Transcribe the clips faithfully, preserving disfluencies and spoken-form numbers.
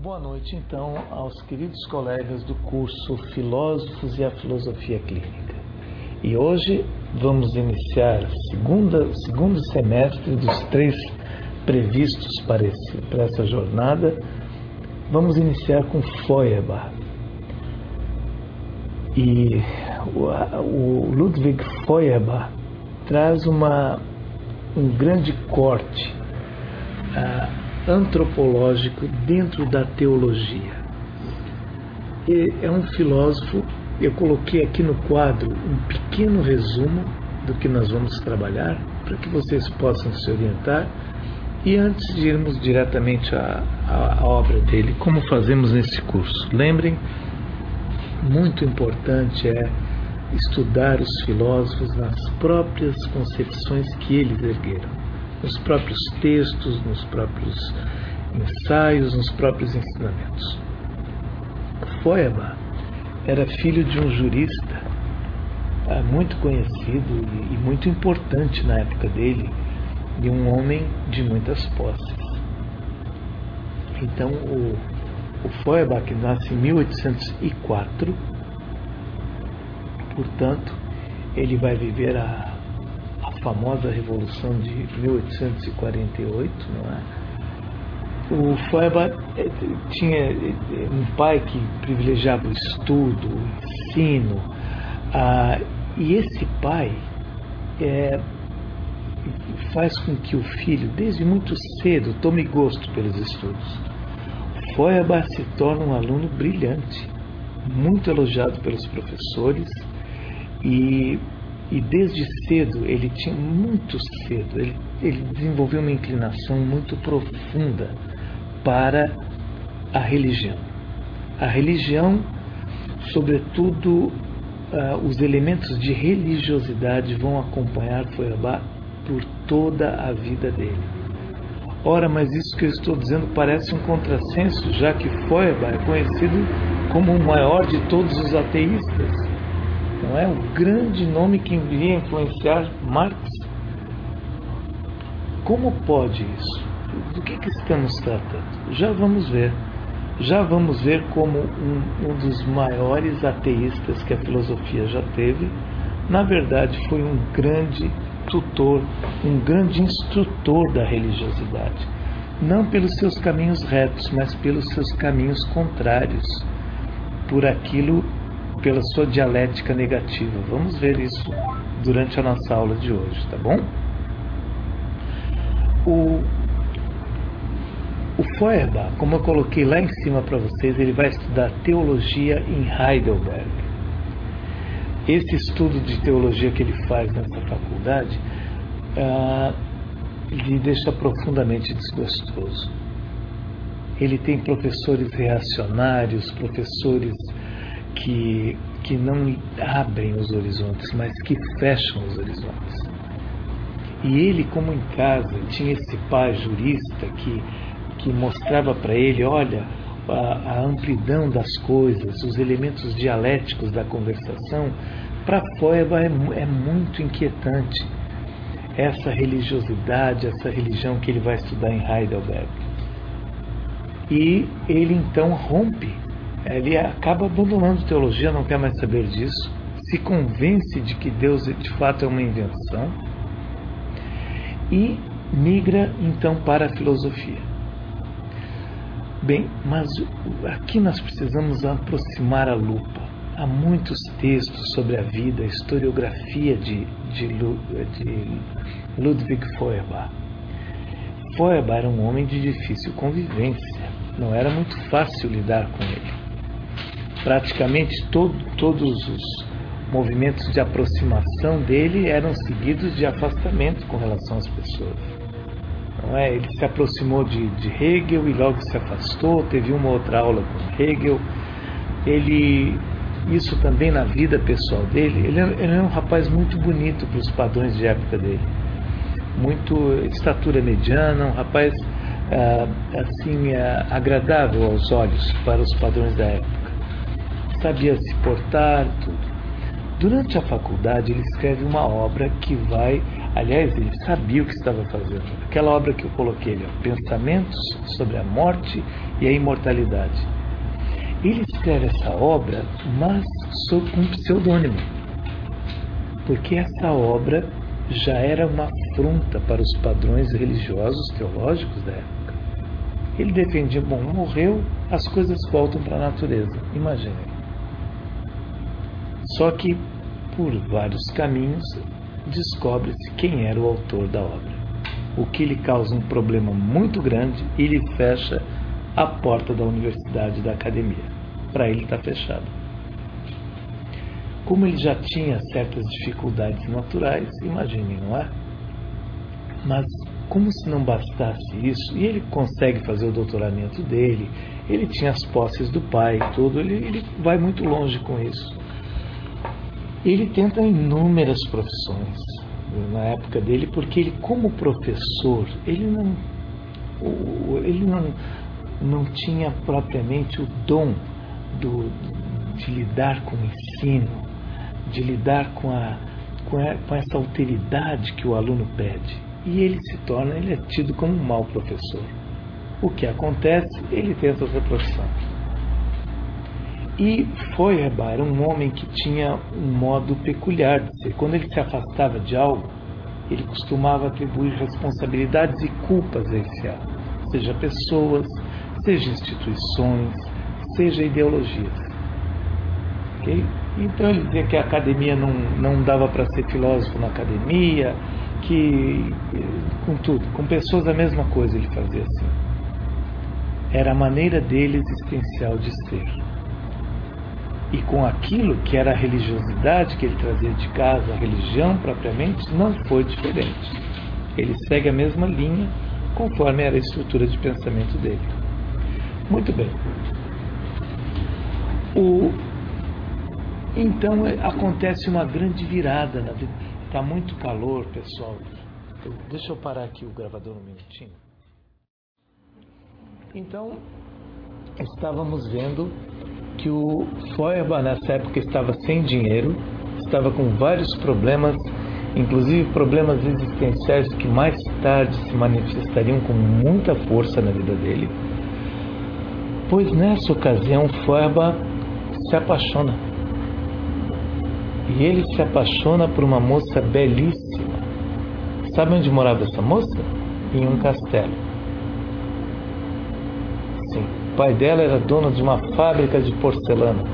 Boa noite, então, aos queridos colegas do curso Filósofos e a Filosofia Clínica. E hoje vamos iniciar o segundo semestre dos três previstos para, esse, para essa jornada. Vamos iniciar com Feuerbach. E o, o Ludwig Feuerbach traz uma, um grande corte uh, antropológico dentro da teologia. E é um filósofo. Eu coloquei aqui no quadro um pequeno resumo do que nós vamos trabalhar, para que vocês possam se orientar. E antes de irmos diretamente à, à, à obra dele, como fazemos nesse curso? Lembrem, muito importante é estudar os filósofos nas próprias concepções que eles ergueram, nos próprios textos, nos próprios ensaios, nos próprios ensinamentos. Feuerbach era filho de um jurista muito conhecido e muito importante na época dele, e um homem de muitas posses. Então, o, o Feuerbach nasce em mil oitocentos e quatro, portanto, ele vai viver a famosa Revolução de mil oitocentos e quarenta e oito, não é? O Feuerbach tinha um pai que privilegiava o estudo, o ensino, ah, e esse pai é, faz com que o filho, desde muito cedo, tome gosto pelos estudos. Feuerbach se torna um aluno brilhante, muito elogiado pelos professores, e E desde cedo, ele tinha, muito cedo, ele, ele desenvolveu uma inclinação muito profunda para a religião. A religião, sobretudo, uh, os elementos de religiosidade vão acompanhar Feuerbach por toda a vida dele. Ora, mas isso que eu estou dizendo parece um contrassenso, já que Feuerbach é conhecido como o maior de todos os ateístas. Não é o grande nome que iria influenciar Marx? Como pode isso? Do que, que estamos tratando? Já vamos ver. Já vamos ver como um, um dos maiores ateístas que a filosofia já teve, na verdade, foi um grande tutor, um grande instrutor da religiosidade. Não pelos seus caminhos retos, mas pelos seus caminhos contrários, por aquilo, pela sua dialética negativa. Vamos ver isso durante a nossa aula de hoje, tá bom? O, o Feuerbach, como eu coloquei lá em cima para vocês, ele vai estudar teologia em Heidelberg. Esse estudo de teologia que ele faz nessa faculdade ah, lhe deixa profundamente desgostoso. Ele tem professores reacionários, professores Que, que não abrem os horizontes, mas que fecham os horizontes. E ele, como em casa, tinha esse pai jurista que, que mostrava para ele, olha, a, a amplidão das coisas, os elementos dialéticos da conversação. Para Feuerbach é, é muito inquietante essa religiosidade, essa religião que ele vai estudar em Heidelberg. E ele então rompe. Ele acaba abandonando teologia, não quer mais saber disso, se convence de que Deus de fato é uma invenção e migra então para a filosofia. Bem, mas aqui nós precisamos aproximar a lupa. Há muitos textos sobre a vida, a historiografia de, de, de Ludwig Feuerbach. Feuerbach era um homem de difícil convivência, não era muito fácil lidar com ele. Praticamente todo, todos os movimentos de aproximação dele eram seguidos de afastamento com relação às pessoas. Não é? Ele se aproximou de, de Hegel e logo se afastou, teve uma outra aula com Hegel. Ele, isso também na vida pessoal dele, ele, ele é um rapaz muito bonito para os padrões de época dele. Muito estatura mediana, um rapaz ah, assim, ah, agradável aos olhos para os padrões da época. Sabia se portar, tudo. Durante a faculdade, ele escreve uma obra que vai... Aliás, ele sabia o que estava fazendo. Aquela obra que eu coloquei ali, ó, Pensamentos sobre a Morte e a Imortalidade. Ele escreve essa obra, mas sob um pseudônimo. Porque essa obra já era uma afronta para os padrões religiosos, teológicos da época. Ele defendia, bom, morreu, as coisas voltam para a natureza. Imaginem. Só que, por vários caminhos, descobre-se quem era o autor da obra, o que lhe causa um problema muito grande e lhe fecha a porta da universidade e da academia. Para ele está fechado. Como ele já tinha certas dificuldades naturais, imaginem, não é? Mas, como se não bastasse isso, e ele consegue fazer o doutoramento dele, ele tinha as posses do pai e tudo, ele, ele vai muito longe com isso. Ele tenta inúmeras profissões na época dele, porque ele, como professor, ele não, ele não, não tinha propriamente o dom do, de lidar com o ensino, de lidar com, a, com, a, com essa alteridade que o aluno pede. E ele se torna, ele é tido como um mau professor. O que acontece? Ele tenta outra profissão. E Feuerbach era um homem que tinha um modo peculiar de ser. Quando ele se afastava de algo, ele costumava atribuir responsabilidades e culpas a esse algo, seja pessoas, seja instituições, seja ideologias. Okay? Então ele dizia que a academia não, não dava para ser filósofo na academia, que com tudo, com pessoas a mesma coisa ele fazia assim. Era a maneira dele existencial de ser. E com aquilo que era a religiosidade que ele trazia de casa, a religião propriamente, não foi diferente. Ele segue a mesma linha conforme era a estrutura de pensamento dele. Muito bem. O... Então acontece uma grande virada na vida. Está muito calor, pessoal. Deixa eu parar aqui o gravador um minutinho. Então, estávamos vendo que o Feuerbach nessa época estava sem dinheiro, estava com vários problemas, inclusive problemas existenciais que mais tarde se manifestariam com muita força na vida dele, pois nessa ocasião Feuerbach se apaixona. E ele se apaixona por uma moça belíssima. Sabe onde morava essa moça? Em um castelo. Sim. O pai dela era dono de uma fábrica de porcelana.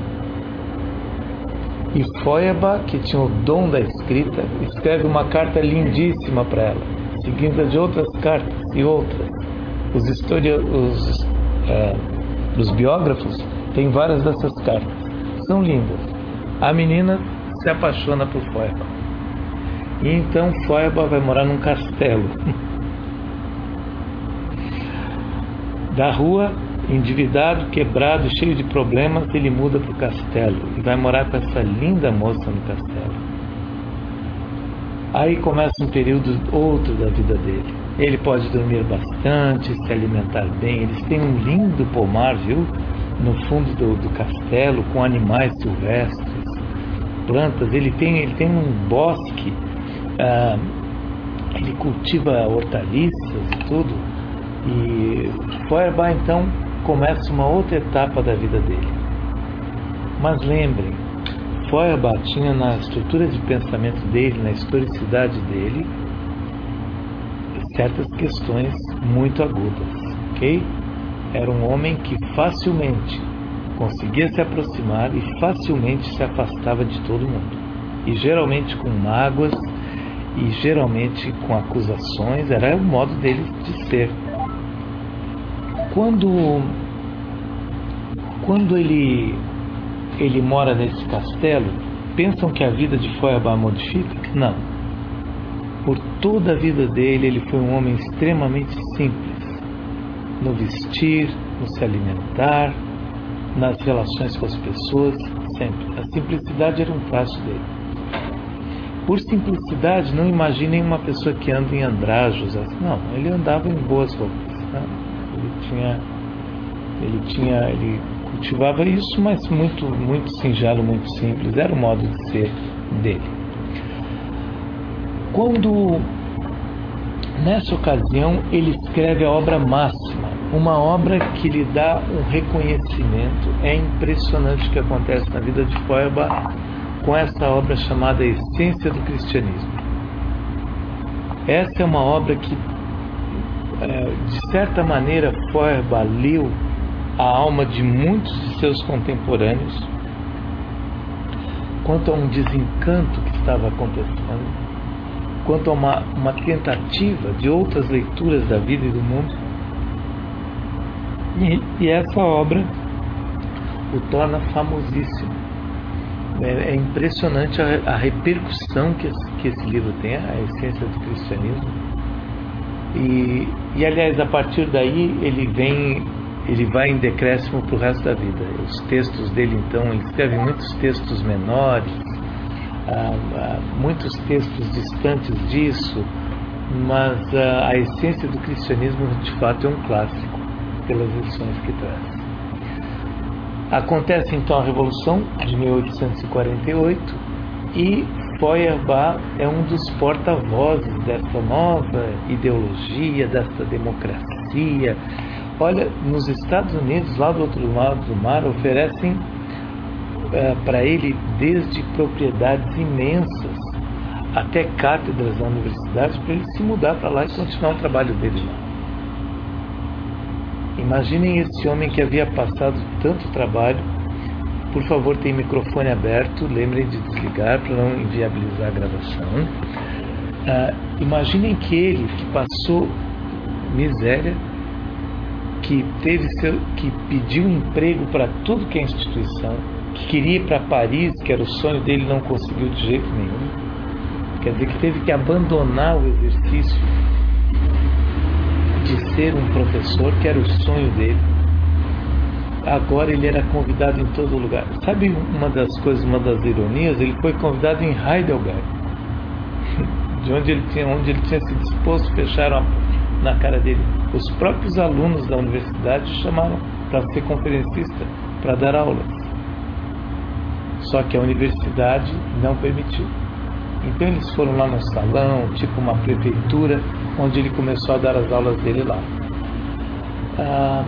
E Feuerbach, que tinha o dom da escrita, escreve uma carta lindíssima para ela, seguida de outras cartas e outras. Os, histori... os, é, os biógrafos têm várias dessas cartas. São lindas. A menina se apaixona por Feuerbach. E então Feuerbach vai morar num castelo. Da rua, endividado, quebrado, cheio de problemas, ele muda para o castelo e vai morar com essa linda moça no castelo. Aí começa um período outro da vida dele. Ele pode dormir bastante, se alimentar bem. Eles têm um lindo pomar, viu? No fundo do, do castelo, com animais silvestres, plantas. Ele tem, ele tem um bosque, ah, ele cultiva hortaliças e tudo. E Feuerbach então começa uma outra etapa da vida dele. Mas lembrem, Feuerbach tinha na estrutura de pensamento dele, na historicidade dele, certas questões muito agudas, ok? Era um homem que facilmente conseguia se aproximar e facilmente se afastava de todo mundo. E geralmente com mágoas e geralmente com acusações, era o modo dele de ser. Quando, quando ele, ele mora nesse castelo, pensam que a vida de Feuerbach modifica? Não. Por toda a vida dele, ele foi um homem extremamente simples. No vestir, no se alimentar, nas relações com as pessoas, sempre. A simplicidade era um traço dele. Por simplicidade, não imaginem uma pessoa que anda em andrajos. Não, ele andava em boas roupas. Né? Ele tinha, ele tinha, ele cultivava isso, mas muito, muito singelo, muito simples, era o modo de ser dele. Quando, nessa ocasião, ele escreve a obra máxima, uma obra que lhe dá um reconhecimento. É impressionante o que acontece na vida de Feuerbach com essa obra chamada Essência do Cristianismo. Essa é uma obra que, de certa maneira, Feuerbach leu a alma de muitos de seus contemporâneos quanto a um desencanto que estava acontecendo, quanto a uma, uma tentativa de outras leituras da vida e do mundo. E, e essa obra o torna famosíssimo. É, é impressionante a, a repercussão que esse, que esse livro tem, a Essência do Cristianismo. E, e, aliás, a partir daí ele vem, ele vai em decréscimo para o resto da vida. Os textos dele, então, ele escreve muitos textos menores, ah, ah, muitos textos distantes disso, mas ah, a Essência do Cristianismo, de fato, é um clássico, pelas lições que traz. Acontece, então, a Revolução de mil oitocentos e quarenta e oito e Feuerbach é um dos porta-vozes dessa nova ideologia, dessa democracia. Olha, nos Estados Unidos, lá do outro lado do mar, oferecem uh, para ele desde propriedades imensas até cátedras na universidade para ele se mudar para lá e continuar o trabalho dele lá. Imaginem esse homem que havia passado tanto trabalho. Por favor, tem microfone aberto, lembrem de desligar para não inviabilizar a gravação. Uh, imaginem que ele, que passou miséria, que teve seu, que pediu emprego para tudo que é instituição, que queria ir para Paris, que era o sonho dele, não conseguiu de jeito nenhum. Quer dizer, que teve que abandonar o exercício de ser um professor, que era o sonho dele. Agora ele era convidado em todo lugar. Sabe uma das coisas, uma das ironias? Ele foi convidado em Heidelberg, de onde ele tinha, onde ele tinha se disposto, fecharam na cara dele. Os próprios alunos da universidade chamaram para ser conferencista, para dar aulas. Só que a universidade não permitiu. Então eles foram lá no salão, tipo uma prefeitura, onde ele começou a dar as aulas dele lá. Ah,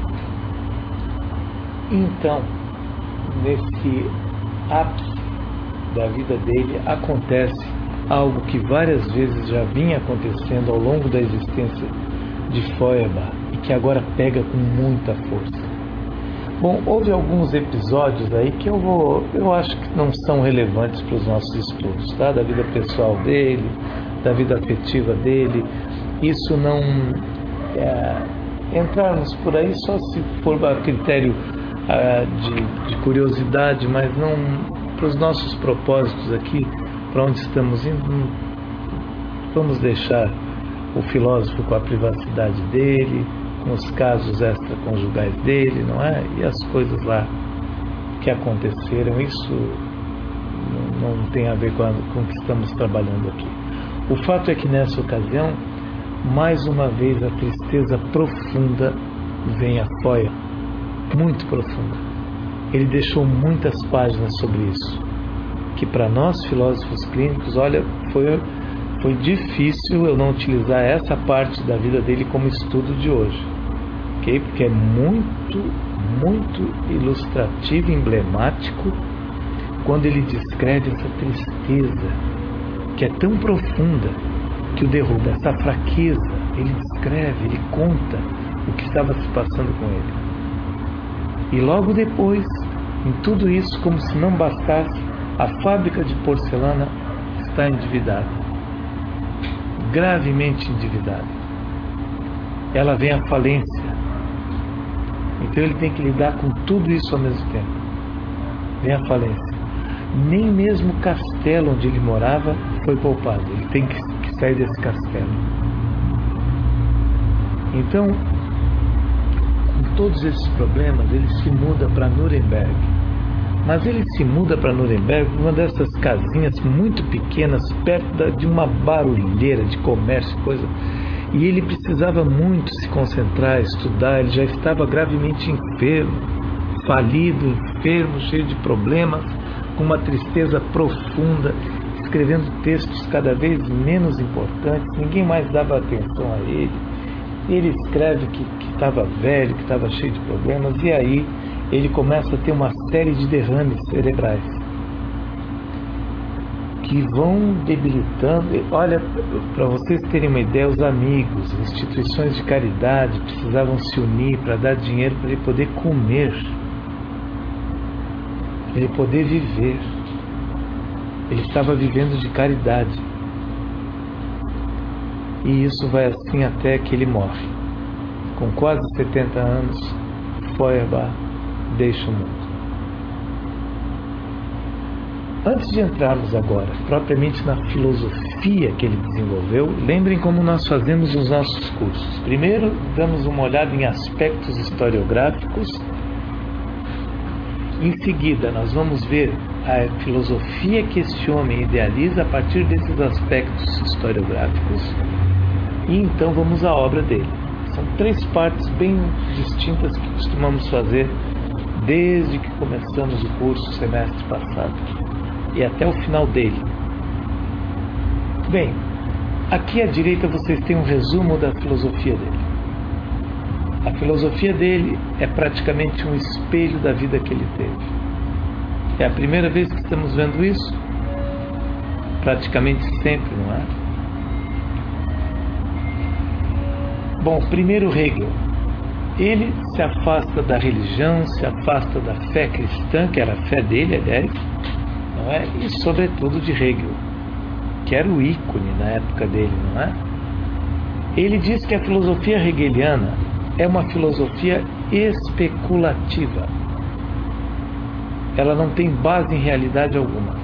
então, nesse ápice da vida dele, acontece algo que várias vezes já vinha acontecendo ao longo da existência de Feuerbach e que agora pega com muita força. Bom, houve alguns episódios aí que eu vou, eu acho que não são relevantes para os nossos estudos, tá? Da vida pessoal dele, da vida afetiva dele. Isso não é, entrarmos por aí só se for a critério uh, de, de curiosidade, mas não para os nossos propósitos aqui, para onde estamos indo. Não, vamos deixar o filósofo com a privacidade dele, com os casos extraconjugais dele, não é? E as coisas lá que aconteceram, isso não, não tem a ver com, a, com o que estamos trabalhando aqui. O fato é que nessa ocasião, mais uma vez, a tristeza profunda vem à Feuerbach, muito profunda. Ele deixou muitas páginas sobre isso, que para nós filósofos clínicos, olha, foi, foi difícil eu não utilizar essa parte da vida dele como estudo de hoje, okay? Porque é muito, muito ilustrativo e emblemático quando ele descreve essa tristeza que é tão profunda que o derruba, essa fraqueza. Ele descreve, ele conta o que estava se passando com ele. E logo depois, em tudo isso, como se não bastasse, a fábrica de porcelana está endividada, gravemente endividada. Ela vem à falência. Então ele tem que lidar com tudo isso ao mesmo tempo. Vem à falência. Nem mesmo o castelo onde ele morava foi poupado. Ele tem que sair desse castelo. Então, com todos esses problemas, ele se muda para Nuremberg. Mas ele se muda para Nuremberg, uma dessas casinhas muito pequenas, perto de uma barulheira de comércio, coisa. E ele precisava muito se concentrar, estudar, ele já estava gravemente enfermo, falido, enfermo, cheio de problemas, com uma tristeza profunda, escrevendo textos cada vez menos importantes, ninguém mais dava atenção a ele. Ele escreve que estava velho, que estava cheio de problemas, e aí ele começa a ter uma série de derrames cerebrais que vão debilitando. Olha, para vocês terem uma ideia, os amigos, instituições de caridade precisavam se unir para dar dinheiro para ele poder comer, para ele poder viver. Ele estava vivendo de caridade. E isso vai assim até que ele morre. Com quase setenta anos, Feuerbach deixa o mundo. Antes de entrarmos agora propriamente na filosofia que ele desenvolveu, lembrem como nós fazemos os nossos cursos. Primeiro, damos uma olhada em aspectos historiográficos. Em seguida, nós vamos ver a filosofia que este homem idealiza a partir desses aspectos historiográficos. E então vamos à obra dele. São três partes bem distintas que costumamos fazer desde que começamos o curso semestre passado e até o final dele. Bem, aqui à direita vocês têm um resumo da filosofia dele. A filosofia dele é praticamente um espelho da vida que ele teve. É a primeira vez que estamos vendo isso? Praticamente sempre, não é? Bom, primeiro Hegel. Ele se afasta da religião, se afasta da fé cristã, que era a fé dele, aliás, não é? E sobretudo de Hegel, que era o ícone na época dele, não é? Ele diz que a filosofia hegeliana é uma filosofia especulativa. Ela não tem base em realidade alguma.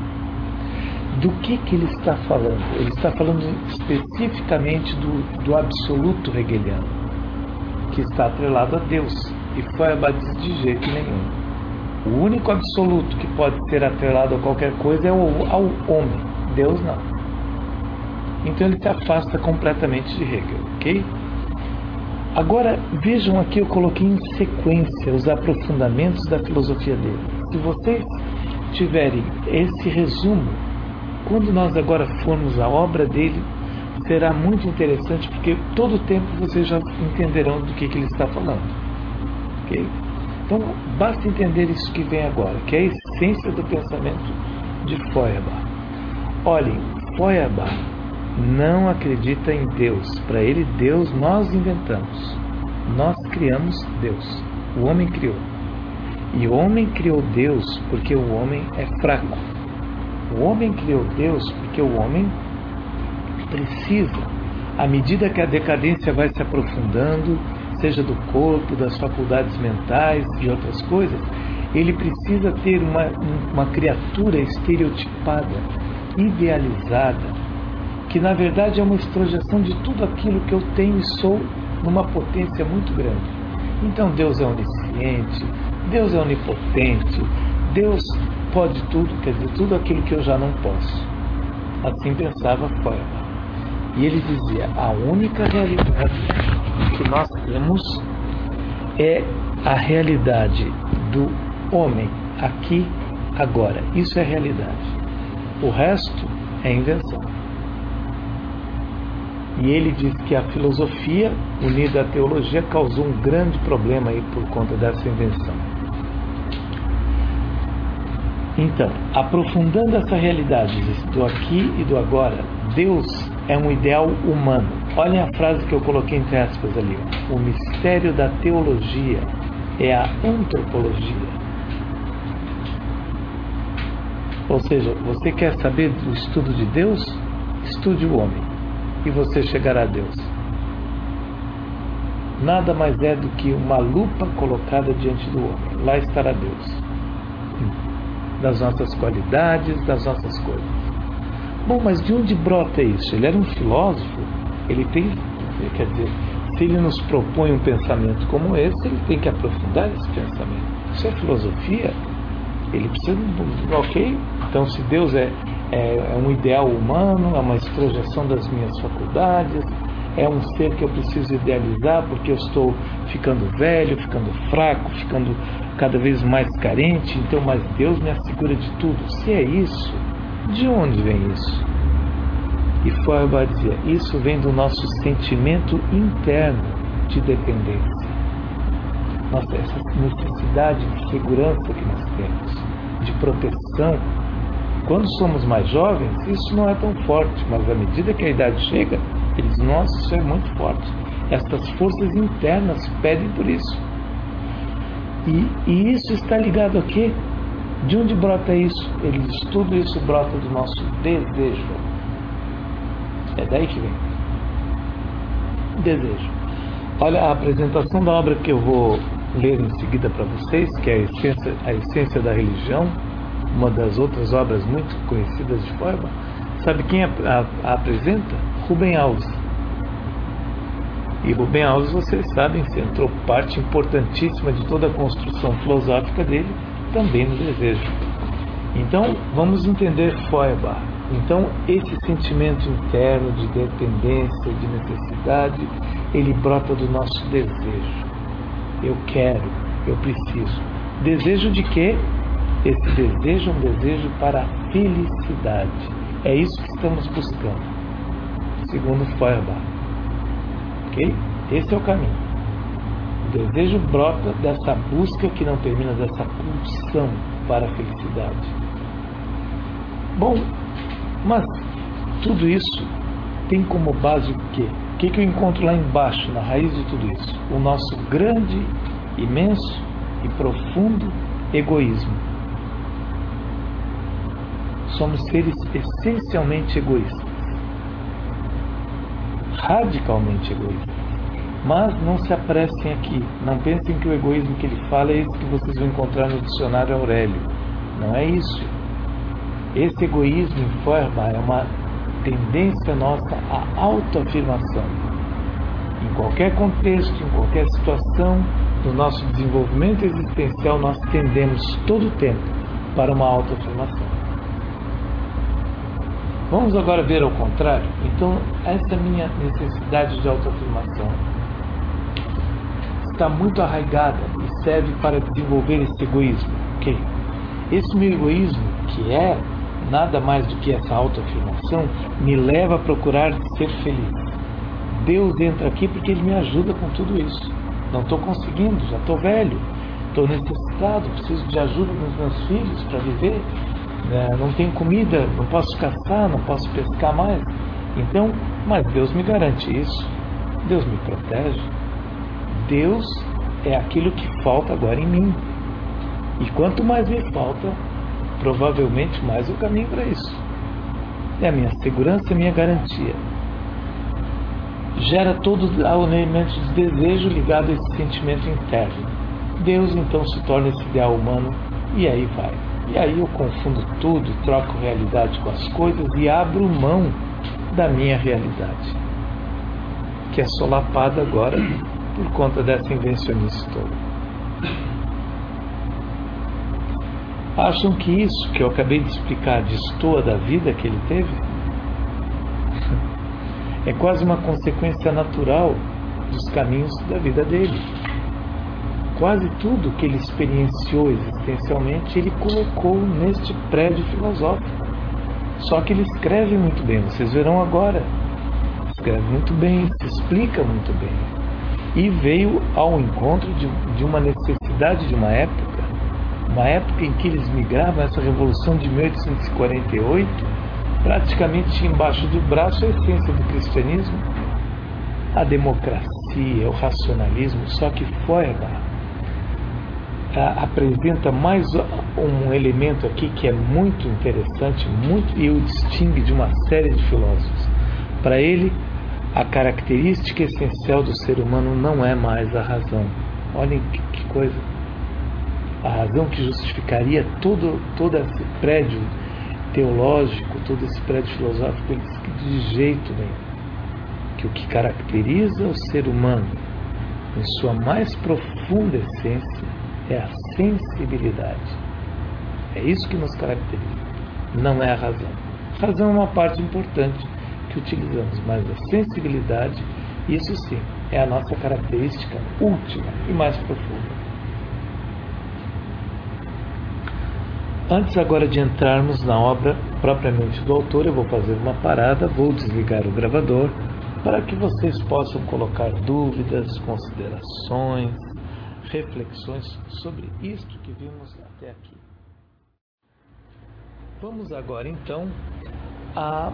Do que que ele está falando? Ele está falando especificamente do, do absoluto hegeliano, que está atrelado a Deus. E Feuerbach diz de jeito nenhum. O único absoluto que pode ser atrelado a qualquer coisa é o, ao homem. Deus não. Então ele se afasta completamente de Hegel, ok? Agora, vejam aqui, eu coloquei em sequência os aprofundamentos da filosofia dele. Se vocês tiverem esse resumo, quando nós agora formos à obra dele, será muito interessante, porque todo o tempo vocês já entenderão do que, que ele está falando. Okay? Então, basta entender isso que vem agora, que é a essência do pensamento de Feuerbach. Olhem, Feuerbach não acredita em Deus. Para ele, Deus nós inventamos. Nós criamos Deus. O homem criou. E o homem criou Deus porque o homem é fraco. O homem criou Deus porque o homem precisa, à medida que a decadência vai se aprofundando, seja do corpo, das faculdades mentais e outras coisas, ele precisa ter uma, uma criatura estereotipada, idealizada, que na verdade é uma extrojeção de tudo aquilo que eu tenho e sou numa potência muito grande. Então Deus é onisciente, Deus é onipotente, Deus pode tudo, quer dizer, tudo aquilo que eu já não posso. Assim pensava Feuerbach. E ele dizia, a única realidade que nós temos é a realidade do homem, aqui, agora. Isso é realidade. O resto é invenção. E ele diz que a filosofia, unida à teologia, causou um grande problema aí por conta dessa invenção. Então, aprofundando essa realidade do aqui e do agora, Deus é um ideal humano. Olhem a frase que eu coloquei entre aspas ali. O mistério da teologia é a antropologia. Ou seja, você quer saber do estudo de Deus? Estude o homem e você chegará a Deus. Nada mais é do que uma lupa colocada diante do homem. Lá estará Deus. Das nossas qualidades, das nossas coisas. Bom, mas de onde brota isso? Ele era um filósofo, ele tem, quer dizer, se ele nos propõe um pensamento como esse, ele tem que aprofundar esse pensamento. Isso é filosofia, ele precisa, ok? Então, se Deus é, é, é um ideal humano, é uma extrojeção das minhas faculdades, é um ser que eu preciso idealizar porque eu estou ficando velho, ficando fraco, ficando cada vez mais carente, então, mas Deus me assegura de tudo. Se é isso, de onde vem isso? E Feuerbach dizia, isso vem do nosso sentimento interno de dependência. Nossa, essa necessidade de segurança que nós temos, de proteção. Quando somos mais jovens, isso não é tão forte, mas à medida que a idade chega, eles dizem, nossa, isso é muito forte. Essas forças internas pedem por isso. E, e isso está ligado a quê? De onde brota isso? Eles dizem, tudo isso brota do nosso desejo. É daí que vem. Desejo. Olha, a apresentação da obra que eu vou ler em seguida para vocês, que é a essência, a essência da religião, uma das outras obras muito conhecidas de Feuerbach. Sabe quem a, a, a apresenta? Rubem Alves. E Rubem Alves, vocês sabem, centrou parte importantíssima de toda a construção filosófica dele também no desejo. Então, vamos entender Feuerbach. Então, esse sentimento interno de dependência, de necessidade, ele brota do nosso desejo. Eu quero, eu preciso. Desejo de quê? Esse desejo é um desejo para a felicidade. É isso que estamos buscando, segundo Feuerbach. Ok? Esse é o caminho. O desejo brota dessa busca que não termina, dessa pulsão para a felicidade. Bom, mas tudo isso tem como base o quê? O que, que eu encontro lá embaixo, na raiz de tudo isso? O nosso grande, imenso e profundo egoísmo. Somos seres essencialmente egoístas, radicalmente egoístas. Mas não se apressem aqui, não pensem que o egoísmo que ele fala é esse que vocês vão encontrar no dicionário Aurélio. Não é isso. Esse egoísmo em Feuerbach é uma tendência nossa à autoafirmação. Em qualquer contexto, em qualquer situação, no nosso desenvolvimento existencial, nós tendemos todo o tempo para uma autoafirmação. Vamos agora ver ao contrário. Então, essa minha necessidade de autoafirmação está muito arraigada e serve para desenvolver esse egoísmo. Okay? Esse meu egoísmo, que é nada mais do que essa autoafirmação, me leva a procurar ser feliz. Deus entra aqui porque Ele me ajuda com tudo isso. Não estou conseguindo, já estou velho, estou necessitado, preciso de ajuda dos meus filhos para viver. É, não tenho comida, não posso caçar, não posso pescar mais. Então, mas Deus me garante isso. Deus me protege. Deus é aquilo que falta agora em mim. E quanto mais me falta, provavelmente mais eu caminho para isso. É a minha segurança, a minha garantia. Gera todo o elemento de desejo ligado a esse sentimento interno. Deus então se torna esse ideal humano e aí vai. E aí eu confundo tudo, troco realidade com as coisas e abro mão da minha realidade, que é solapada agora por conta dessa invencionice toda. Acham que isso que eu acabei de explicar destoa da vida que ele teve? É quase uma consequência natural dos caminhos da vida dele. Quase tudo que ele experienciou existencialmente, ele colocou neste prédio filosófico. Só que ele escreve muito bem, vocês verão agora. Escreve muito bem, se explica muito bem. E veio ao encontro de, de uma necessidade de uma época, uma época em que eles migravam, essa revolução de mil oitocentos e quarenta e oito, praticamente embaixo do braço a essência do cristianismo, a democracia, o racionalismo, só que Feuerbach apresenta mais um elemento aqui que é muito interessante, muito, e o distingue de uma série de filósofos. Para ele, a característica essencial do ser humano não é mais a razão. Olhem que, que coisa. A razão que justificaria todo, todo esse prédio teológico, todo esse prédio filosófico, ele diz que de jeito nenhum. Que o que caracteriza o ser humano em sua mais profunda essência é a sensibilidade. É isso que nos caracteriza. Não é a razão. A razão é uma parte importante que utilizamos, mas a sensibilidade Isso sim, é a nossa característica última e mais profunda. Antes agora de entrarmos na obra propriamente do autor, eu vou fazer uma parada, vou desligar o gravador para que vocês possam colocar dúvidas, considerações, reflexões sobre isto que vimos até aqui. Vamos agora então a,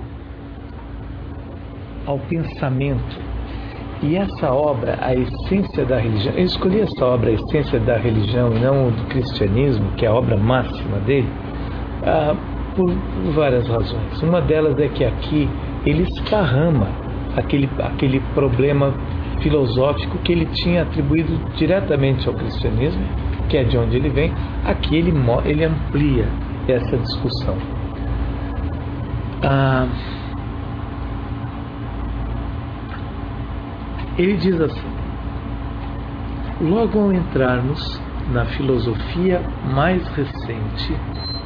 ao pensamento. E essa obra, A Essência da Religião, eu escolhi essa obra, A Essência da Religião, e não do Cristianismo, que é a obra máxima dele, ah, por várias razões. Uma delas é que aqui ele esparrama aquele, aquele problema filosófico que ele tinha atribuído diretamente ao cristianismo, que é de onde ele vem. Aqui ele, ele amplia essa discussão. Ah, Ele diz assim: logo ao entrarmos na filosofia mais recente,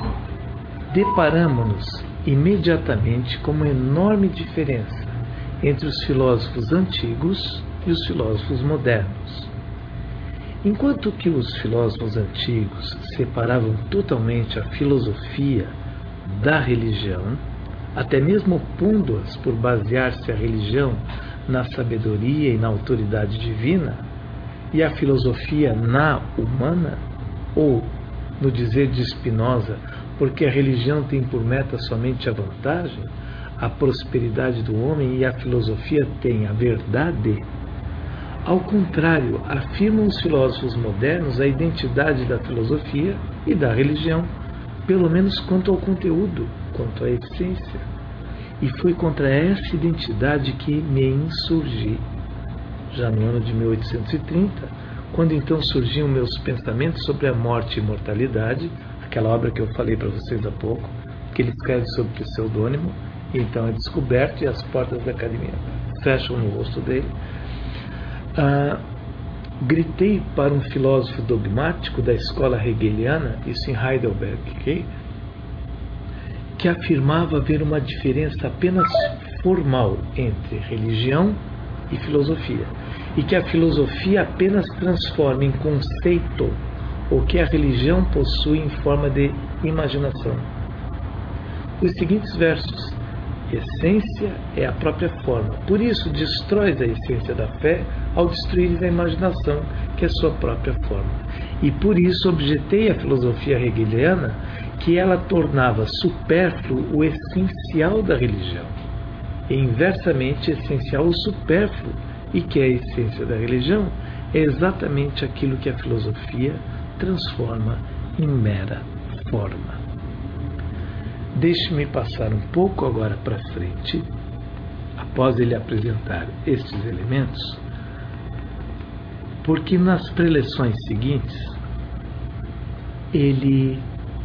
deparamos-nos imediatamente com uma enorme diferença entre os filósofos antigos e os filósofos modernos. Enquanto que os filósofos antigos separavam totalmente a filosofia da religião, até mesmo opondo-as por basear-se a religião na sabedoria e na autoridade divina, e a filosofia na humana, ou, no dizer de Spinoza, porque a religião tem por meta somente a vantagem, a prosperidade do homem, e a filosofia tem a verdade. Ao contrário, afirmam os filósofos modernos a identidade da filosofia e da religião, pelo menos quanto ao conteúdo, quanto à essência. E foi contra essa identidade que me insurgi, já no ano de mil oitocentos e trinta, quando então surgiam meus pensamentos sobre a morte e imortalidade, aquela obra que eu falei para vocês há pouco, que ele escreve sob pseudônimo, e então é descoberto e as portas da academia fecham no rosto dele. Ah, gritei para um filósofo dogmático da escola hegeliana, isso em Heidelberg, okay? Que afirmava haver uma diferença apenas formal entre religião e filosofia, e que a filosofia apenas transforma em conceito o que a religião possui em forma de imaginação. Os seguintes versos: essência é a própria forma, por isso destróis a essência da fé ao destruires a imaginação, que é sua própria forma. E por isso objetei a filosofia hegeliana que ela tornava supérfluo o essencial da religião, e inversamente essencial o supérfluo, e que a essência da religião é exatamente aquilo que a filosofia transforma em mera forma. Deixe-me passar um pouco agora para frente, após ele apresentar estes elementos, porque nas preleções seguintes ele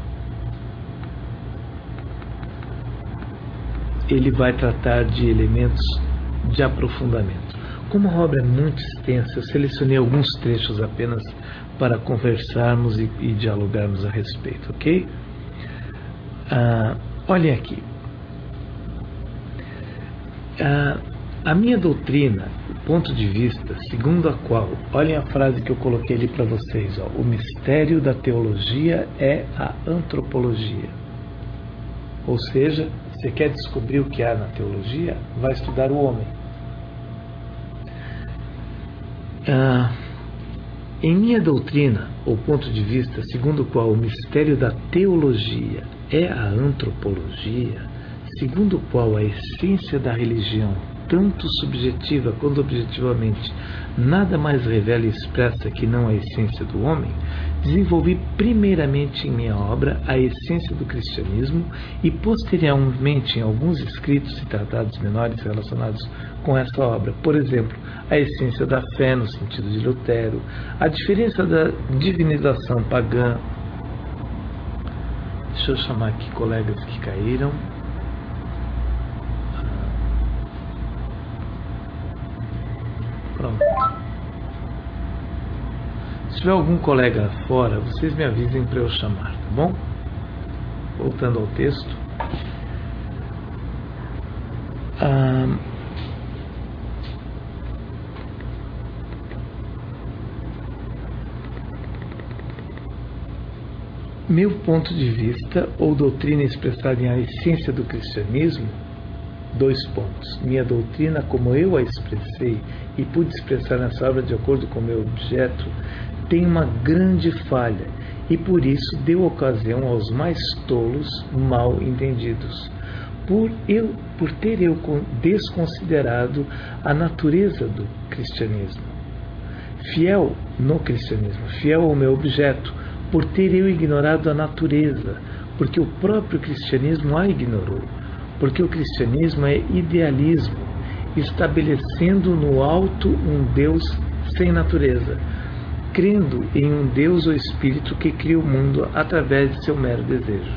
ele vai tratar de elementos de aprofundamento. Como a obra é muito extensa, eu selecionei alguns trechos apenas para conversarmos e, e dialogarmos a respeito, ok? Ah, olhem aqui. Ah, a minha doutrina, o ponto de vista segundo a qual, olhem a frase que eu coloquei ali para vocês, ó, o mistério da teologia é a antropologia. Ou seja, você quer descobrir o que há na teologia? Vai estudar o homem. Ah, em minha doutrina, o ponto de vista segundo o qual o mistério da teologia é a antropologia, segundo o qual a essência da religião, tanto subjetiva quanto objetivamente, nada mais revela e expressa que não a essência do homem, desenvolvi primeiramente em minha obra a essência do cristianismo e posteriormente em alguns escritos e tratados menores relacionados com essa obra. Por exemplo, a essência da fé no sentido de Lutero, a diferença da divinização pagã. Deixa eu chamar aqui colegas que caíram. Pronto. Se tiver algum colega fora, vocês me avisem para eu chamar, tá bom? Voltando ao texto. Ah, meu ponto de vista ou doutrina expressada em a essência do cristianismo, dois pontos. Minha doutrina, como eu a expressei e pude expressar nessa obra de acordo com o meu objeto, tem uma grande falha e por isso deu ocasião aos mais tolos mal entendidos. Por, eu, por ter eu desconsiderado a natureza do cristianismo. Fiel no cristianismo, fiel ao meu objeto, por ter eu ignorado a natureza, porque o próprio cristianismo a ignorou, porque o cristianismo é idealismo, estabelecendo no alto um Deus sem natureza, crendo em um Deus ou Espírito que cria o mundo através de seu mero desejo.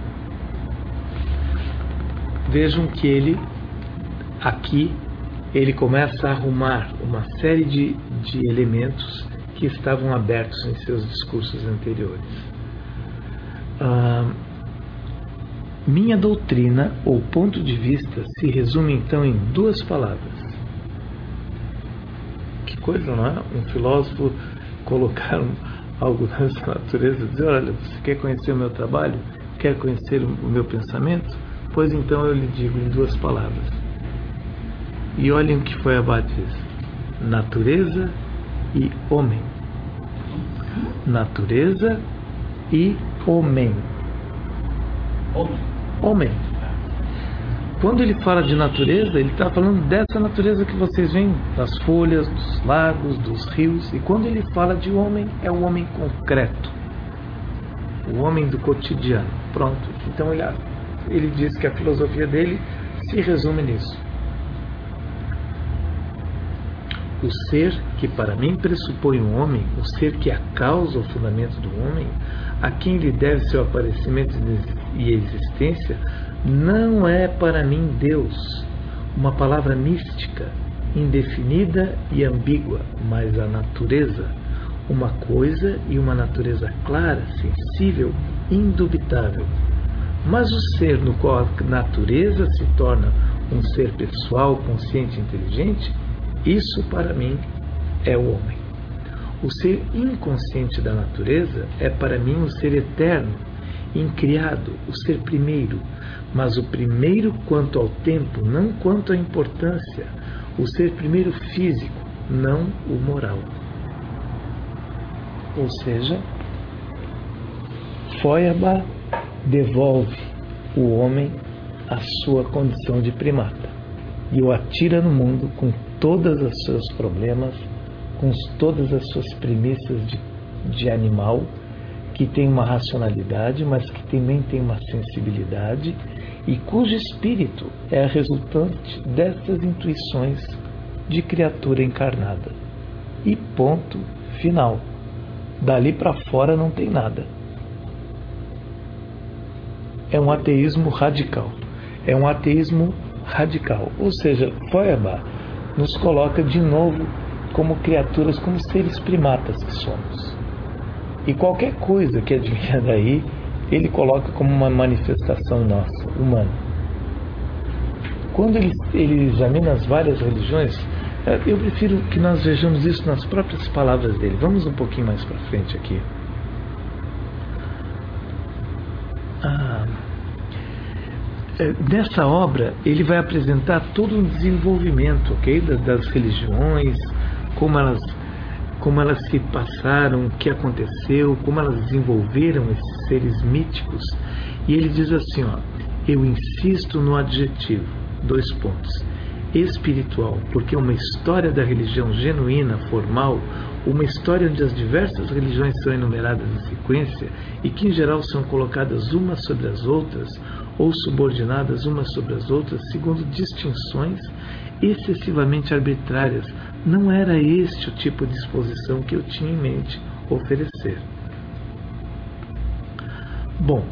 Vejam que ele, aqui, ele começa a arrumar uma série de, de elementos que estavam abertos em seus discursos anteriores. Ah, minha doutrina ou ponto de vista se resume então em duas palavras. Que coisa, não é? Um filósofo colocar algo dessa natureza e dizer: olha, você quer conhecer o meu trabalho? Quer conhecer o meu pensamento? Pois então eu lhe digo em duas palavras. E olhem o que foi Abad diz: natureza e homem. Natureza e homem. Homem. Quando ele fala de natureza, ele está falando dessa natureza que vocês veem das folhas, dos lagos, dos rios. E quando ele fala de homem, é o homem concreto, o homem do cotidiano. Pronto. Então ele, ele diz que a filosofia dele se resume nisso. O ser que para mim pressupõe o homem, o ser que é a causa, o fundamento do homem, a quem lhe deve seu aparecimento e existência, não é para mim Deus, uma palavra mística, indefinida e ambígua, mas a natureza, uma coisa e uma natureza clara, sensível, indubitável. Mas o ser no qual a natureza se torna um ser pessoal, consciente e inteligente, isso para mim é o homem. O ser inconsciente da natureza é para mim o ser eterno, incriado, o ser primeiro, mas o primeiro quanto ao tempo, não quanto à importância, o ser primeiro físico, não o moral. Ou seja, Feuerbach devolve o homem à sua condição de primata e o atira no mundo com todos os seus problemas, com todas as suas premissas de, de animal, que tem uma racionalidade, mas que também tem uma sensibilidade e cujo espírito é a resultante dessas intuições de criatura encarnada. E ponto final. Dali para fora não tem nada. É um ateísmo radical. É um ateísmo radical. Ou seja, Feuerbach nos coloca de novo como criaturas, como seres primatas que somos. E qualquer coisa que advinha daí, ele coloca como uma manifestação nossa, humana. Quando ele, ele examina as várias religiões, eu prefiro que nós vejamos isso nas próprias palavras dele. Vamos um pouquinho mais para frente aqui. Ah, nessa obra, ele vai apresentar todo um desenvolvimento, ok, das, das religiões, como elas, como elas se passaram, o que aconteceu, como elas desenvolveram esses seres míticos. E ele diz assim, ó, eu insisto no adjetivo, dois pontos, espiritual, porque uma história da religião genuína, formal, uma história onde as diversas religiões são enumeradas em sequência e que em geral são colocadas umas sobre as outras ou subordinadas umas sobre as outras segundo distinções excessivamente arbitrárias. Não era este o tipo de exposição que eu tinha em mente oferecer. Bom,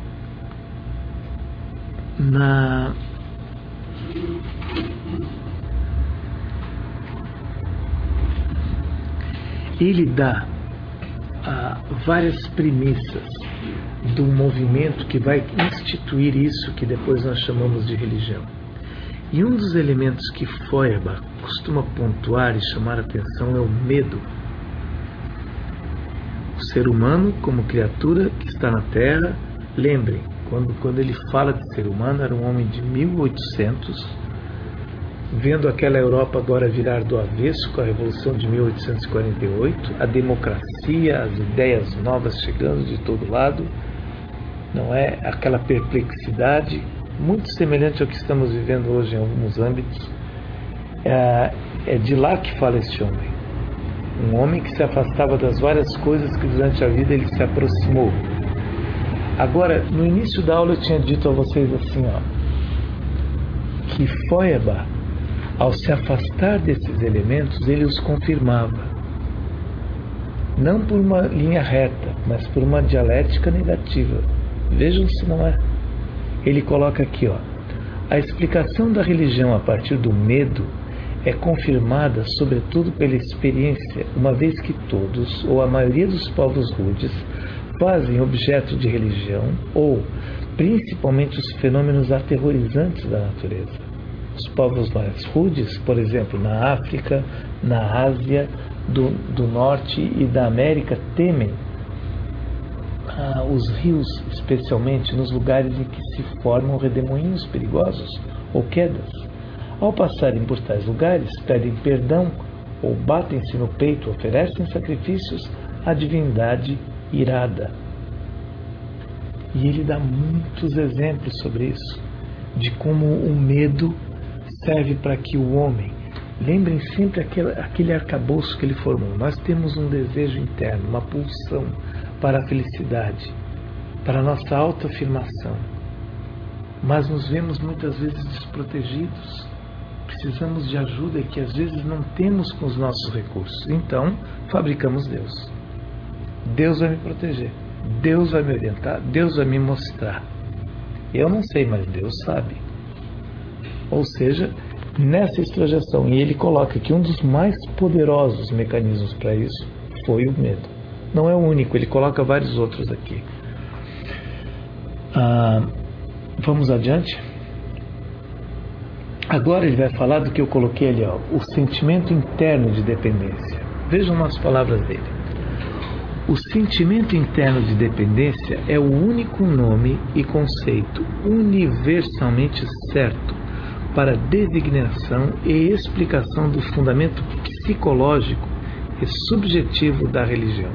na ele dá ah, várias premissas do movimento que vai instituir isso que depois nós chamamos de religião. E um dos elementos que Feuerbach costuma pontuar e chamar a atenção é o medo. ser humano como criatura que está na Terra. Lembrem, quando, quando ele fala de ser humano, era um homem de mil e oitocentos, vendo aquela Europa agora virar do avesso com a Revolução de mil oitocentos e quarenta e oito, a democracia, as ideias novas chegando de todo lado, não é? Aquela perplexidade, muito semelhante ao que estamos vivendo hoje em alguns âmbitos. É, é de lá que fala este homem. Um homem que se afastava das várias coisas que durante a vida ele se aproximou. Agora, no início da aula eu tinha dito a vocês assim, ó, que Feuerbach, ao se afastar desses elementos, ele os confirmava. Não por uma linha reta, mas por uma dialética negativa. Vejam se não é. Ele coloca aqui, ó, a explicação da religião a partir do medo é confirmada sobretudo pela experiência, uma vez que todos, ou a maioria dos povos rudes, fazem objeto de religião, ou principalmente os fenômenos aterrorizantes da natureza. Os povos mais rudes, por exemplo, na África, na Ásia do, do Norte e da América, temem ah, os rios, especialmente nos lugares em que se formam redemoinhos perigosos ou quedas. Ao passarem por tais lugares, pedem perdão ou batem-se no peito, oferecem sacrifícios à divindade irada. E ele dá muitos exemplos sobre isso, de como o medo serve para que o homem, lembrem sempre aquele, aquele arcabouço que ele formou. Nós temos um desejo interno, uma pulsão para a felicidade, para a nossa autoafirmação, mas nos vemos muitas vezes desprotegidos. Precisamos de ajuda que às vezes não temos com os nossos recursos. Então, fabricamos Deus. Deus vai me proteger. Deus vai me orientar. Deus vai me mostrar. Eu não sei, mas Deus sabe. Ou seja, nessa extrojeção, e ele coloca que um dos mais poderosos mecanismos para isso foi o medo. Não é o único, ele coloca vários outros aqui. Ah, vamos adiante. Agora ele vai falar do que eu coloquei ali, ó, o sentimento interno de dependência. Vejam as palavras dele. O sentimento interno de dependência é o único nome e conceito universalmente certo para designação e explicação do fundamento psicológico e subjetivo da religião.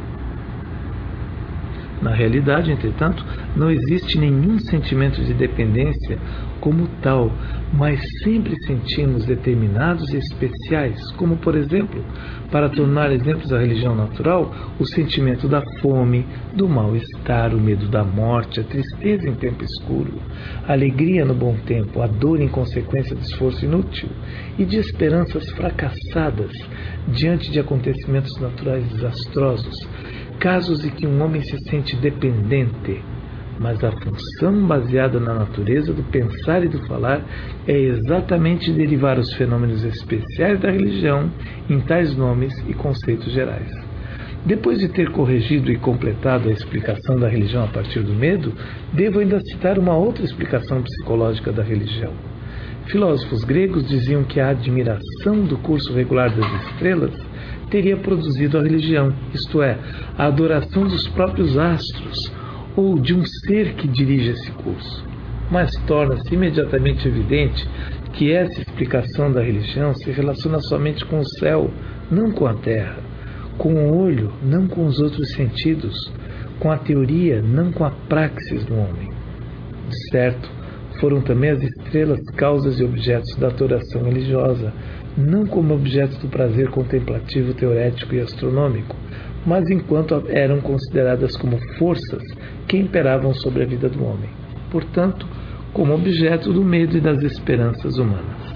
Na realidade, entretanto, não existe nenhum sentimento de dependência como tal, mas sempre sentimos determinados e especiais, como, por exemplo, para tornar exemplos da religião natural, o sentimento da fome, do mal-estar, o medo da morte, a tristeza em tempo escuro, a alegria no bom tempo, a dor em consequência do esforço inútil e de esperanças fracassadas diante de acontecimentos naturais desastrosos, casos em que um homem se sente dependente, mas a função baseada na natureza do pensar e do falar é exatamente derivar os fenômenos especiais da religião em tais nomes e conceitos gerais. Depois de ter corrigido e completado a explicação da religião a partir do medo, devo ainda citar uma outra explicação psicológica da religião. Filósofos gregos diziam que a admiração do curso regular das estrelas teria produzido a religião, isto é, a adoração dos próprios astros, ou de um ser que dirige esse curso. Mas torna-se imediatamente evidente que essa explicação da religião se relaciona somente com o céu, não com a terra, com o olho, não com os outros sentidos, com a teoria, não com a praxis do homem. De certo, foram também as estrelas causas e objetos da adoração religiosa, não como objetos do prazer contemplativo, teorético e astronômico, mas enquanto eram consideradas como forças que imperavam sobre a vida do homem, portanto, como objeto do medo e das esperanças humanas.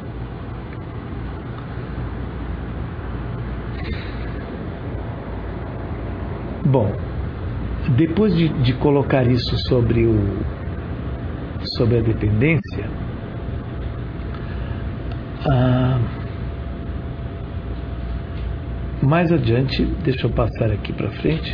Bom, depois de, de colocar isso sobre, o, sobre a dependência, ah, mais adiante, deixa eu passar aqui para frente.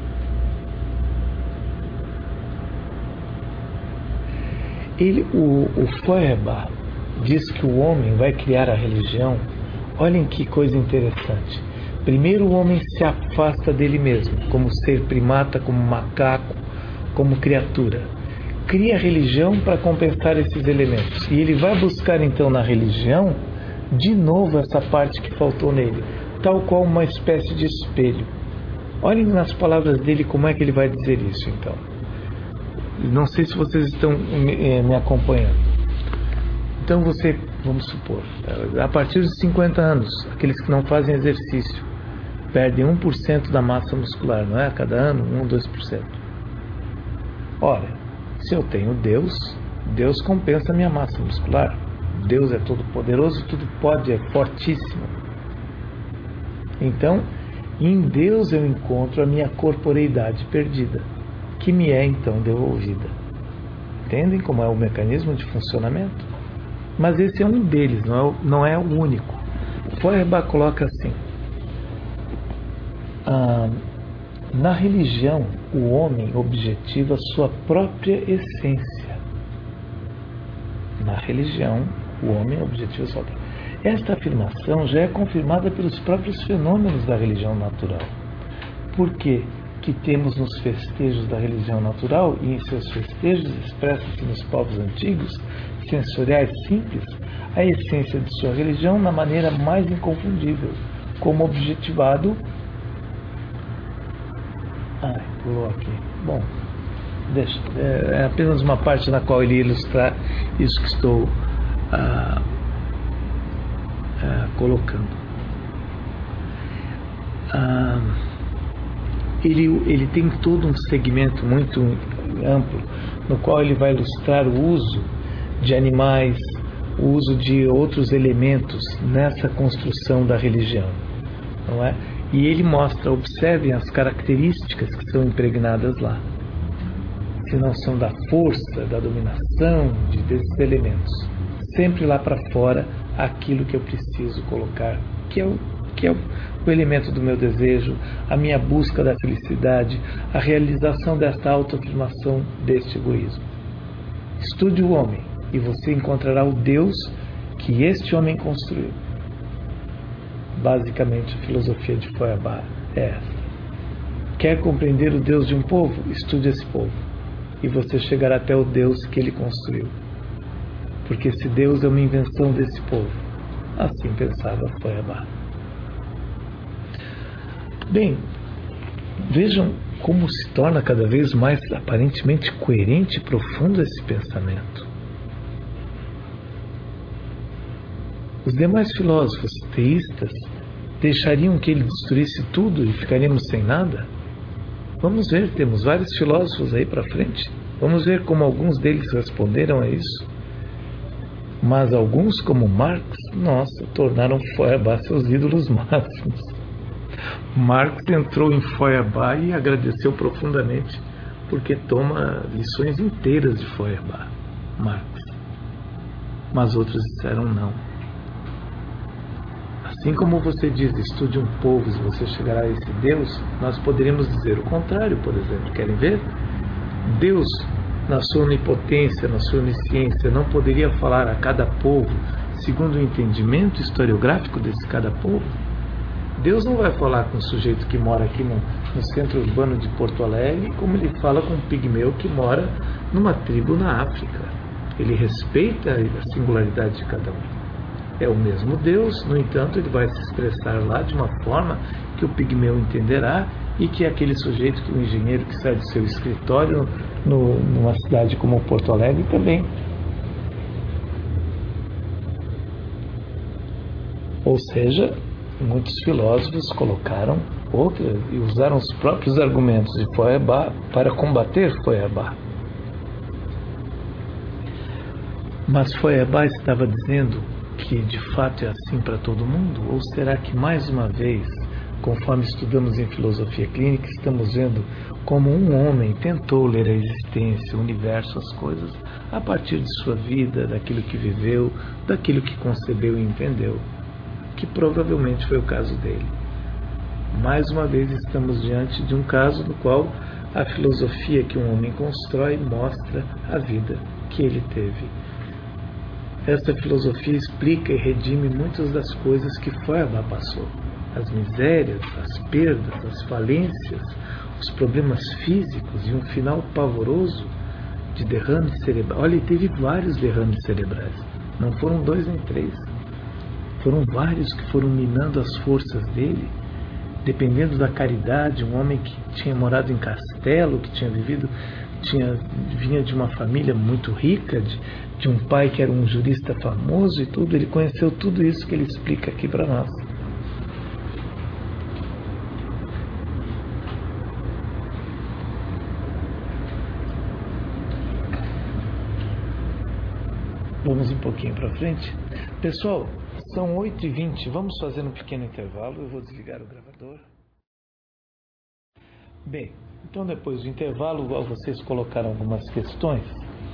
Ele, o, o Feuerbach diz que o homem vai criar a religião. Olhem que coisa interessante. Primeiro o homem se afasta dele mesmo, como ser primata, como macaco, como criatura. Cria religião para compensar esses elementos. E ele vai buscar então na religião, de novo, essa parte que faltou nele, tal qual uma espécie de espelho. Olhem nas palavras dele como é que ele vai dizer isso então. Não sei se vocês estão me, me acompanhando. Então você, vamos supor, a partir dos cinquenta anos, aqueles que não fazem exercício perdem um por cento da massa muscular, não é? A cada ano, um ou dois por cento. Ora, se eu tenho Deus, Deus compensa a minha massa muscular. Deus é todo poderoso, tudo pode, é fortíssimo. Então, em Deus eu encontro a minha corporeidade perdida, que me é então devolvida. Entendem como é o mecanismo de funcionamento? Mas esse é um deles, não é o, não é o único. Feuerbach coloca assim: ah, na religião, o homem objetiva sua própria essência. Na religião, o homem objetiva sua própria. Esta afirmação já é confirmada pelos próprios fenômenos da religião natural. Por quê? Que temos nos festejos da religião natural, e em seus festejos expressa-se nos povos antigos, sensoriais simples, a essência de sua religião na maneira mais inconfundível, como objetivado. Ai, pulou aqui. Bom, deixa, é apenas uma parte na qual ele ilustrar isso que estou ah, ah, colocando. Ah, Ele, ele tem todo um segmento muito amplo, no qual ele vai ilustrar o uso de animais, o uso de outros elementos nessa construção da religião, não é? E ele mostra, observem as características que são impregnadas lá, se não são da força, da dominação, de, desses elementos. Sempre lá para fora, aquilo que eu preciso colocar, que é o que é o elemento do meu desejo, a minha busca da felicidade, a realização desta autoafirmação, deste egoísmo. Estude o homem e você encontrará o Deus que este homem construiu. Basicamente, a filosofia de Feuerbach é essa. Quer compreender o Deus de um povo? Estude esse povo e você chegará até o Deus que ele construiu. Porque esse Deus é uma invenção desse povo. Assim pensava Feuerbach. Bem, vejam como se torna cada vez mais aparentemente coerente e profundo esse pensamento. Os demais filósofos teístas deixariam que ele destruísse tudo e ficaríamos sem nada? Vamos ver, temos vários filósofos aí para frente. Vamos ver como alguns deles responderam a isso. Mas alguns, como Marx, nossa, tornaram Feuerbach seus ídolos máximos. Marx entrou em Feuerbach e agradeceu profundamente, porque toma lições inteiras de Feuerbach, Marx. Mas outros disseram não. Assim como você diz, estude um povo e você chegará a esse Deus, nós poderíamos dizer o contrário, por exemplo. Querem ver? Deus, na sua onipotência, na sua onisciência, não poderia falar a cada povo segundo o entendimento historiográfico desse cada povo? Deus não vai falar com um sujeito que mora aqui no, no centro urbano de Porto Alegre como ele fala com um pigmeu que mora numa tribo na África. Ele respeita a singularidade de cada um. É o mesmo Deus, no entanto, ele vai se expressar lá de uma forma que o pigmeu entenderá e que aquele sujeito, que o engenheiro que sai do seu escritório no, numa cidade como Porto Alegre também. Ou seja, muitos filósofos colocaram outras e usaram os próprios argumentos de Feuerbach para combater Feuerbach. Mas Feuerbach estava dizendo que de fato é assim para todo mundo? Ou será que mais uma vez, conforme estudamos em filosofia clínica, estamos vendo como um homem tentou ler a existência, o universo, as coisas, a partir de sua vida, daquilo que viveu, daquilo que concebeu e entendeu? Que provavelmente foi o caso dele. Mais uma vez estamos diante de um caso no qual a filosofia que um homem constrói mostra a vida que ele teve. Esta filosofia explica e redime muitas das coisas que Feuerbach passou. as misérias, as perdas, as falências, os problemas físicos e um final pavoroso de derrames cerebrais. Olha, ele teve vários derrames cerebrais. Não foram dois nem três. Foram vários que foram minando as forças dele, dependendo da caridade. Um homem que tinha morado em castelo, que tinha vivido, tinha, vinha de uma família muito rica, de, de um pai que era um jurista famoso e tudo. Ele conheceu tudo isso que ele explica aqui para nós. Vamos um pouquinho para frente. Pessoal, são oito e vinte, vamos fazer um pequeno intervalo, eu vou desligar o gravador. Bem, então depois do intervalo, vocês colocaram algumas questões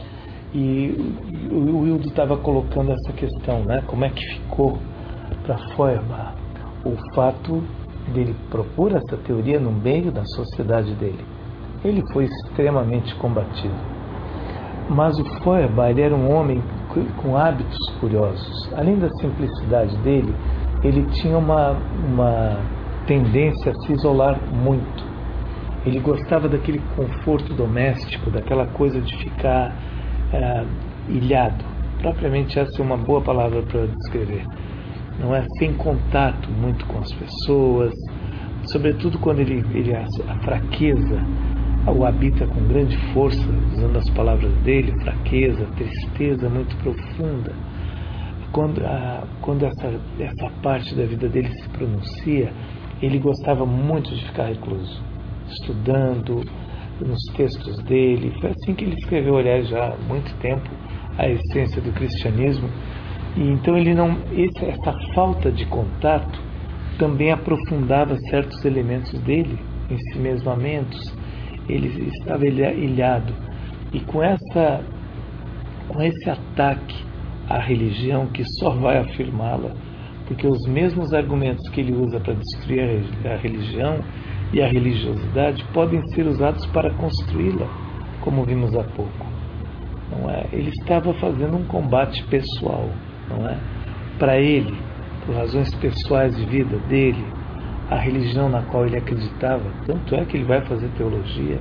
e o Wildo estava colocando essa questão, né? Como é que ficou para Feuerbach o fato dele propor essa teoria no meio da sociedade dele. Ele foi extremamente combatido. Mas o Feuerbach, ele era um homem com hábitos curiosos. Além da simplicidade dele, ele tinha uma, uma tendência a se isolar muito. Ele gostava daquele conforto doméstico, daquela coisa de ficar é, ilhado. Propriamente essa é uma boa palavra para descrever. Não é sem contato muito com as pessoas, sobretudo quando ele, ele a, a fraqueza o habita com grande força, usando as palavras dele, fraqueza, tristeza muito profunda. Quando, a, quando essa, essa parte da vida dele se pronuncia, ele gostava muito de ficar recluso, estudando nos textos dele. Foi assim que ele escreveu, aliás, já há muito tempo, a essência do cristianismo. E então ele não, esse, essa falta de contato também aprofundava certos elementos dele, ensimesmamentos. Ele estava ilhado, e com, essa, com esse ataque à religião, que só vai afirmá-la, porque os mesmos argumentos que ele usa para destruir a religião e a religiosidade podem ser usados para construí-la, como vimos há pouco. Não é? Ele estava fazendo um combate pessoal, não é? Para ele, por razões pessoais de vida dele, a religião na qual ele acreditava, tanto é que ele vai fazer teologia,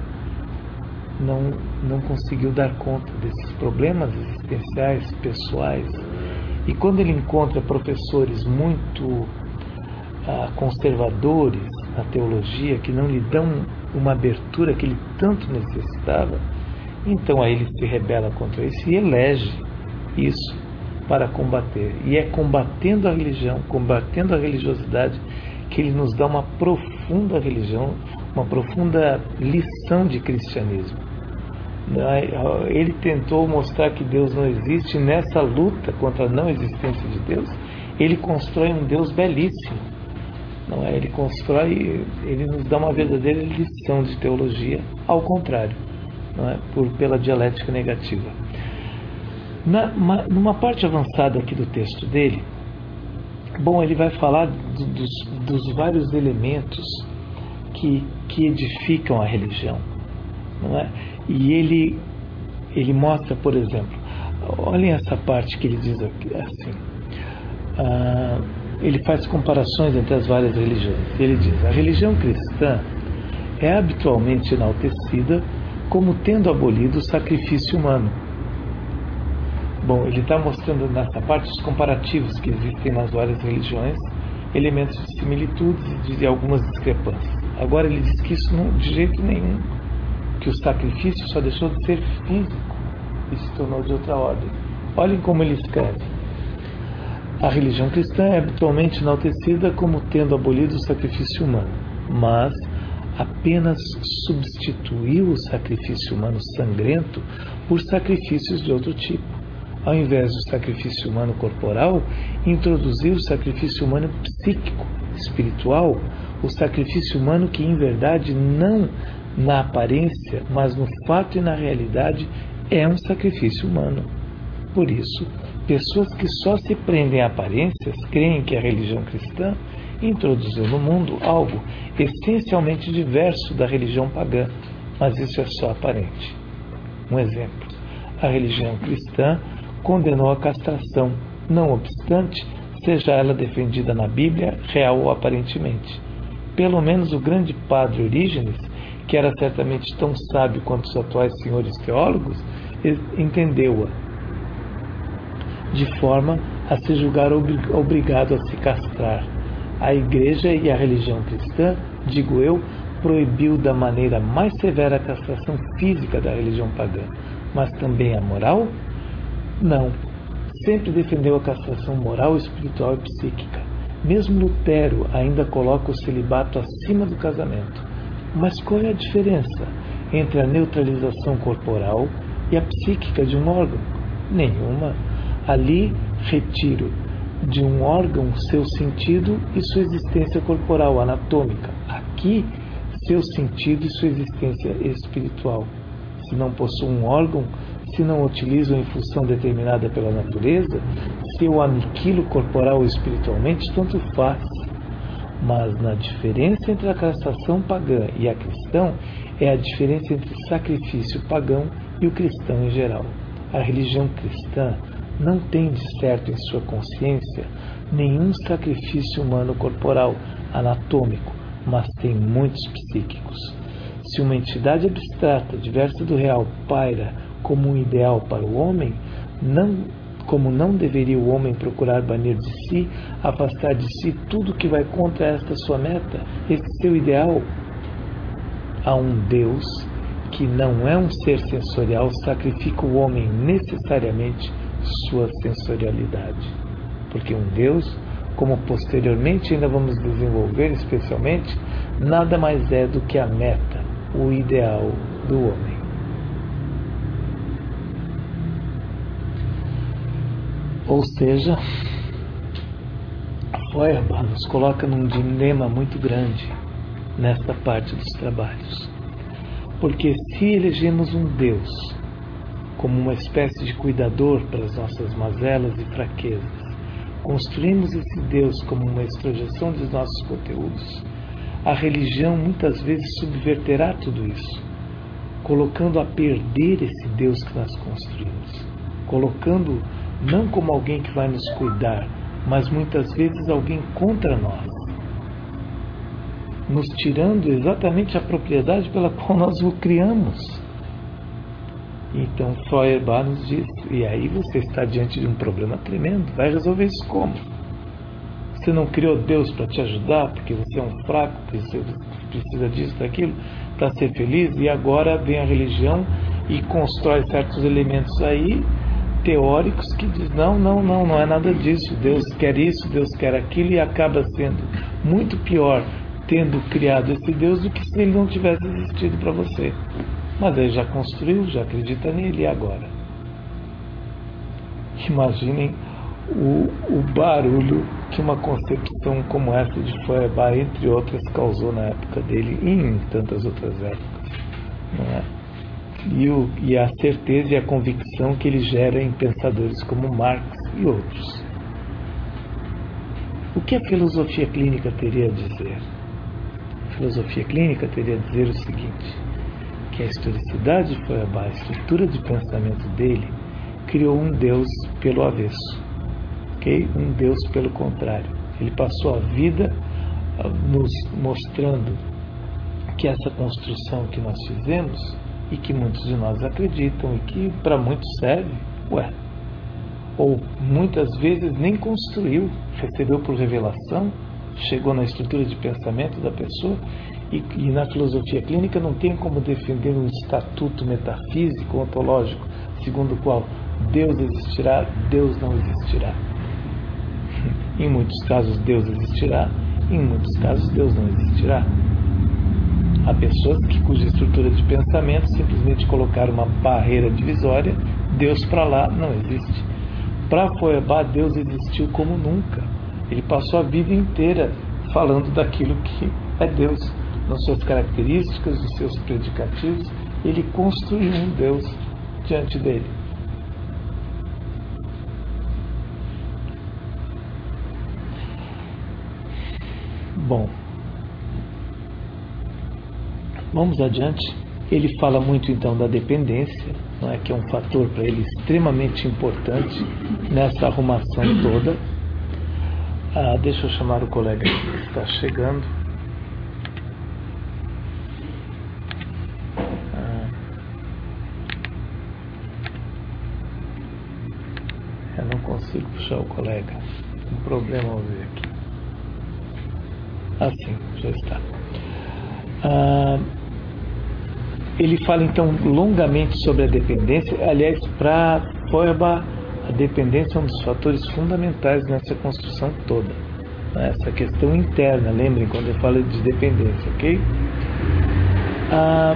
não, não conseguiu dar conta desses problemas existenciais, pessoais. E quando ele encontra professores muito ah, conservadores na teologia, que não lhe dão uma abertura que ele tanto necessitava, então aí ele se rebela contra isso e elege isso para combater. E é combatendo a religião, combatendo a religiosidade, que ele nos dá uma profunda religião, uma profunda lição de cristianismo. Ele tentou mostrar que Deus não existe, e nessa luta contra a não existência de Deus, ele constrói um Deus belíssimo. Não é? Ele constrói, ele nos dá uma verdadeira lição de teologia, ao contrário, não é? Por, pela dialética negativa. Na, uma, numa parte avançada aqui do texto dele, bom, ele vai falar do, dos, dos vários elementos que, que edificam a religião, não é? E ele, ele mostra, por exemplo, olhem essa parte que ele diz aqui, assim, ah, ele faz comparações entre as várias religiões. Ele diz: a religião cristã é habitualmente enaltecida como tendo abolido o sacrifício humano. Bom, ele está mostrando nessa parte os comparativos que existem nas várias religiões, elementos de similitudes e de algumas discrepâncias. Agora ele diz que isso não, de jeito nenhum, que o sacrifício só deixou de ser físico e se tornou de outra ordem. Olhem como ele escreve: a religião cristã é habitualmente enaltecida como tendo abolido o sacrifício humano, mas apenas substituiu o sacrifício humano sangrento por sacrifícios de outro tipo. Ao invés do sacrifício humano corporal, introduziu o sacrifício humano psíquico, espiritual, o sacrifício humano que, em verdade, não na aparência, mas no fato e na realidade, é um sacrifício humano. Por isso, pessoas que só se prendem a aparências creem que a religião cristã introduziu no mundo algo essencialmente diverso da religião pagã, mas isso é só aparente. Um exemplo: a religião cristã condenou a castração, não obstante, seja ela defendida na Bíblia, real ou aparentemente. Pelo menos o grande padre Orígenes, que era certamente tão sábio quanto os atuais senhores teólogos, entendeu-a, de forma a se julgar obrigado a se castrar. A Igreja e a religião cristã, digo eu, proibiu da maneira mais severa a castração física da religião pagã, mas também a moral? Não. Sempre defendeu a castração moral, espiritual e psíquica. Mesmo Lutero ainda coloca o celibato acima do casamento. Mas qual é a diferença entre a neutralização corporal e a psíquica de um órgão? Nenhuma. Ali retiro de um órgão seu sentido e sua existência corporal anatômica. Aqui, seu sentido e sua existência espiritual. Se não possuo um órgão, se não utilizo em função determinada pela natureza, se eu aniquilo corporal ou espiritualmente, tanto faz. Mas na diferença entre a castração pagã e a cristã é a diferença entre sacrifício pagão e o cristão em geral. A religião cristã não tem de certo em sua consciência nenhum sacrifício humano corporal, anatômico, mas tem muitos psíquicos. Se uma entidade abstrata, diversa do real, paira como um ideal para o homem, não, como não deveria o homem procurar banir de si, afastar de si tudo que vai contra esta sua meta, este seu ideal? Há um Deus que não é um ser sensorial, sacrifica o homem necessariamente sua sensorialidade. Porque um Deus, como posteriormente ainda vamos desenvolver especialmente, nada mais é do que a meta, o ideal do homem. Ou seja, Feuerbach nos coloca num dilema muito grande nesta parte dos trabalhos. Porque se elegemos um Deus como uma espécie de cuidador para as nossas mazelas e fraquezas, construímos esse Deus como uma extrojeção dos nossos conteúdos, a religião muitas vezes subverterá tudo isso, colocando a perder esse Deus que nós construímos, colocando não como alguém que vai nos cuidar, mas muitas vezes alguém contra nós, nos tirando exatamente a propriedade pela qual nós o criamos. Então Feuerbach nos diz, e aí você está diante de um problema tremendo, vai resolver isso como? Você não criou Deus para te ajudar, porque você é um fraco, porque você precisa disso, daquilo, para ser feliz, e agora vem a religião e constrói certos elementos aí, teóricos, que diz, não, não, não, não é nada disso, Deus quer isso, Deus quer aquilo, e acaba sendo muito pior tendo criado esse Deus do que se ele não tivesse existido para você. Mas ele já construiu, já acredita nele, e agora? Imaginem o, o barulho que uma concepção como essa de Feuerbach, entre outras, causou na época dele e em tantas outras épocas, não é? E, o, e a certeza e a convicção que ele gera em pensadores como Marx e outros. O que a filosofia clínica teria a dizer? A filosofia clínica teria a dizer o seguinte, que a historicidade de Feuerbach, a estrutura de pensamento dele, criou um Deus pelo avesso, okay? Um Deus pelo contrário. Ele passou a vida uh, nos mostrando que essa construção que nós fizemos, e que muitos de nós acreditam, e que para muitos serve, ué, ou muitas vezes nem construiu, recebeu por revelação, chegou na estrutura de pensamento da pessoa, e, e na filosofia clínica não tem como defender um estatuto metafísico, ontológico, segundo o qual Deus existirá, Deus não existirá. Em muitos casos Deus existirá, em muitos casos Deus não existirá. Há pessoas que, cuja estrutura de pensamento simplesmente colocaram uma barreira divisória, Deus para lá não existe. Para Feuerbach, Deus existiu como nunca. Ele passou a vida inteira falando daquilo que é Deus, nas suas características, nos seus predicativos. Ele construiu um Deus diante dele. Bom, vamos adiante. Ele fala muito então da dependência, não é, que é um fator para ele extremamente importante nessa arrumação toda. Ah, deixa eu chamar o colega que está chegando. Ah, eu não consigo puxar o colega. Um problema ao ver aqui. Assim, já está. Ah, ele fala então longamente sobre a dependência. Aliás, para Feuerbach, a dependência é um dos fatores fundamentais nessa construção toda. Essa questão interna, lembrem quando eu falo de dependência, ok? Ah,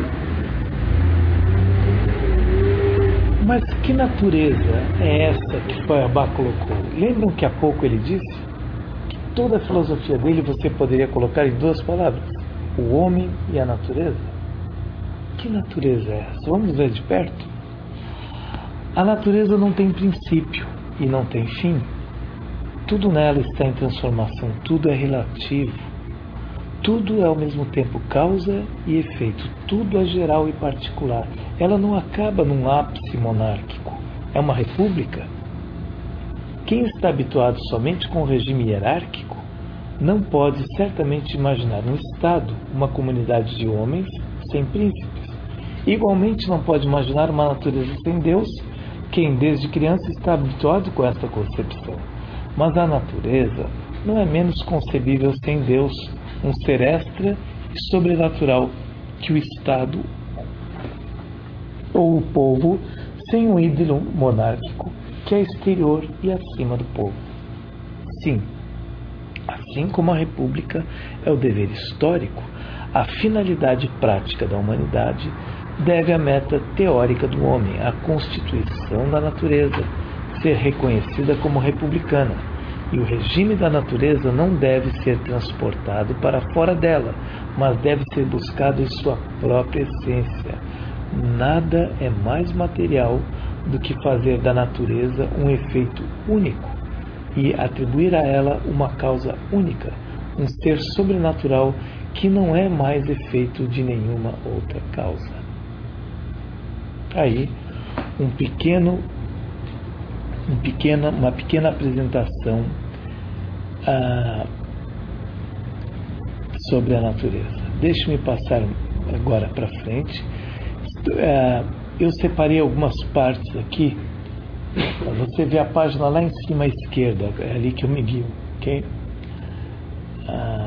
mas que natureza é essa que Feuerbach colocou? Lembram que há pouco ele disse que toda a filosofia dele você poderia colocar em duas palavras: o homem e a natureza? Que natureza é essa? Vamos ver de perto? A natureza não tem princípio e não tem fim. Tudo nela está em transformação, tudo é relativo. Tudo é ao mesmo tempo causa e efeito, tudo é geral e particular. Ela não acaba num ápice monárquico. É uma república. Quem está habituado somente com o regime hierárquico não pode certamente imaginar um Estado, uma comunidade de homens sem príncipes. Igualmente não pode imaginar uma natureza sem Deus, quem desde criança está habituado com esta concepção. Mas a natureza não é menos concebível sem Deus, um ser extra e sobrenatural, que o Estado ou o povo sem um ídolo monárquico que é exterior e acima do povo. Sim, assim como a república é o dever histórico, a finalidade prática da humanidade deve à meta teórica do homem, a constituição da natureza, ser reconhecida como republicana, e o regime da natureza não deve ser transportado para fora dela, mas deve ser buscado em sua própria essência. Nada é mais material do que fazer da natureza um efeito único e atribuir a ela uma causa única, um ser sobrenatural que não é mais efeito de nenhuma outra causa. Aí, um pequeno, um pequena, uma pequena apresentação ah, sobre a natureza. Deixe-me passar agora para frente. Ah, eu separei algumas partes aqui. Você vê a página lá em cima à esquerda, é ali que eu me guio, ok? Ah,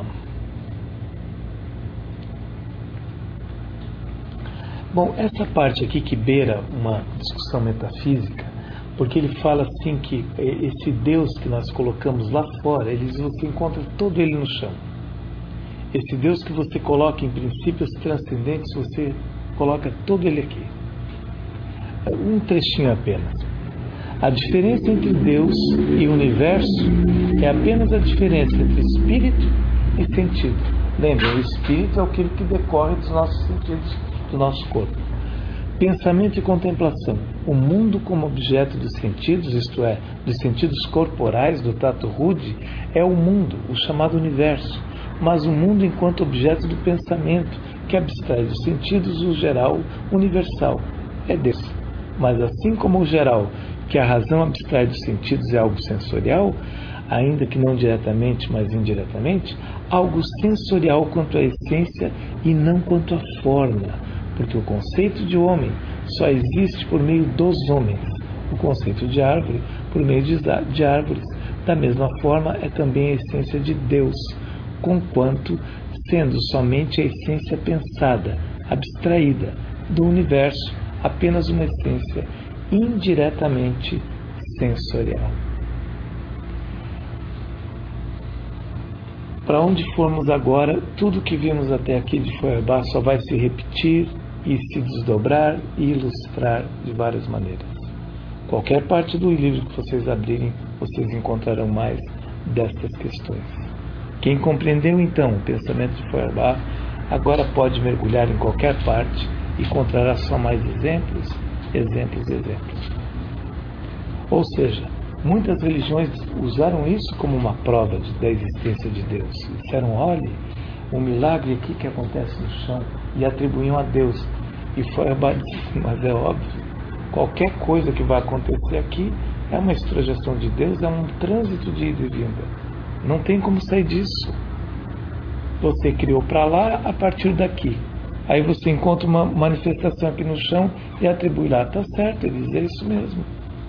Bom, essa parte aqui que beira uma discussão metafísica, porque ele fala assim que esse Deus que nós colocamos lá fora, ele, você encontra todo ele no chão. Esse Deus que você coloca em princípios transcendentes, você coloca todo ele aqui. Um trechinho apenas. A diferença entre Deus e o universo é apenas a diferença entre espírito e sentido. Lembrem, o espírito é aquilo que decorre dos nossos sentidos, do nosso corpo. Pensamento e contemplação. O mundo como objeto dos sentidos, isto é, dos sentidos corporais, do tato rude, é o mundo, o chamado universo. Mas o mundo enquanto objeto do pensamento, que abstrai dos sentidos o geral universal, é Deus. Mas assim como o geral, que a razão abstrai dos sentidos, é algo sensorial, ainda que não diretamente, mas indiretamente, algo sensorial quanto à essência e não quanto à forma, porque o conceito de homem só existe por meio dos homens, o conceito de árvore por meio de árvores. Da mesma forma, é também a essência de Deus, conquanto sendo somente a essência pensada, abstraída, do universo, apenas uma essência indiretamente sensorial. Para onde formos agora, tudo que vimos até aqui de Feuerbach só vai se repetir e se desdobrar e ilustrar de várias maneiras. Qualquer parte do livro que vocês abrirem, vocês encontrarão mais destas questões. Quem compreendeu então o pensamento de Feuerbach, agora pode mergulhar em qualquer parte e encontrará só mais exemplos, exemplos, exemplos. Ou seja, muitas religiões usaram isso como uma prova de, da existência de Deus. Disseram, olhe, um milagre aqui que acontece no chão, e atribuíam a Deus. E Feuerbach disse, mas é óbvio, qualquer coisa que vai acontecer aqui é uma extrojeção de Deus, é um trânsito de ida e vinda. Não tem como sair disso. Você criou para lá a partir daqui. Aí você encontra uma manifestação aqui no chão e atribui lá. Está certo, ele diz, é isso mesmo.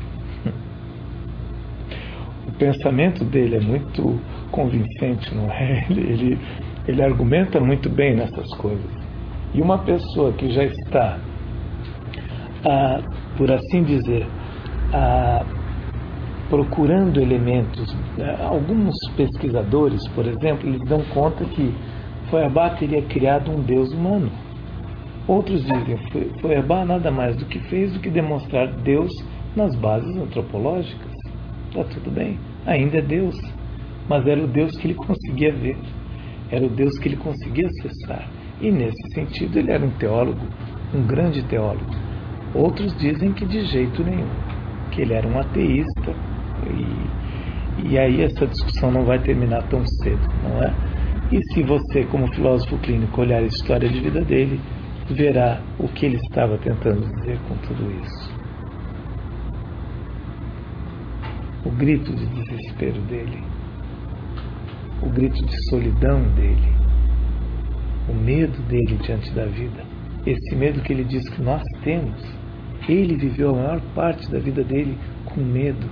O pensamento dele é muito convincente, não é? Ele, ele, ele argumenta muito bem nessas coisas. E uma pessoa que já está, ah, por assim dizer, ah, procurando elementos, alguns pesquisadores, por exemplo, eles dão conta que Feuerbach teria criado um Deus humano. Outros dizem que Feuerbach nada mais do que fez do que demonstrar Deus nas bases antropológicas. Está tudo bem, ainda é Deus, mas era o Deus que ele conseguia ver, era o Deus que ele conseguia acessar. E nesse sentido ele era um teólogo, um grande teólogo. Outros dizem que de jeito nenhum, que ele era um ateísta. E, e aí essa discussão não vai terminar tão cedo, não é? E se você, como filósofo clínico, olhar a história de vida dele, verá o que ele estava tentando dizer com tudo isso. O grito de desespero dele, o grito de solidão dele, o medo dele diante da vida, esse medo que ele diz que nós temos. Ele viveu a maior parte da vida dele com medo.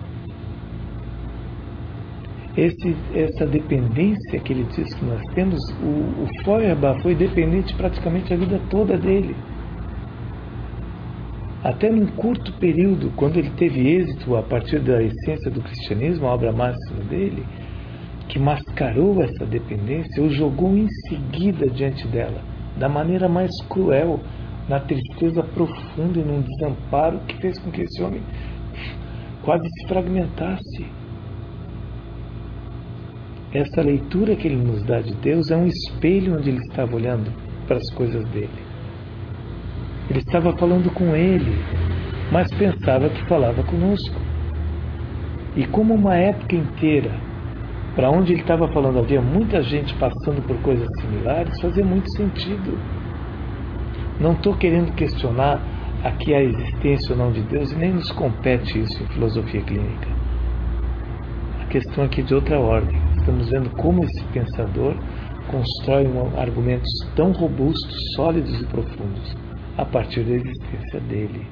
Esse, essa dependência que ele diz que nós temos, o, o Feuerbach foi dependente praticamente a vida toda dele. Até num curto período, quando ele teve êxito a partir da essência do cristianismo, a obra máxima dele, que mascarou essa dependência, o jogou em seguida diante dela, da maneira mais cruel, na tristeza profunda e num desamparo que fez com que esse homem quase se fragmentasse. Essa leitura que ele nos dá de Deus é um espelho onde ele estava olhando para as coisas dele. Ele estava falando com ele, mas pensava que falava conosco. E como uma época inteira, para onde ele estava falando, havia muita gente passando por coisas similares, fazia muito sentido. Não estou querendo questionar aqui a existência ou não de Deus, e nem nos compete isso em filosofia clínica. A questão aqui é de outra ordem. Estamos vendo como esse pensador constrói um, argumentos tão robustos, sólidos e profundos a partir da existência dele.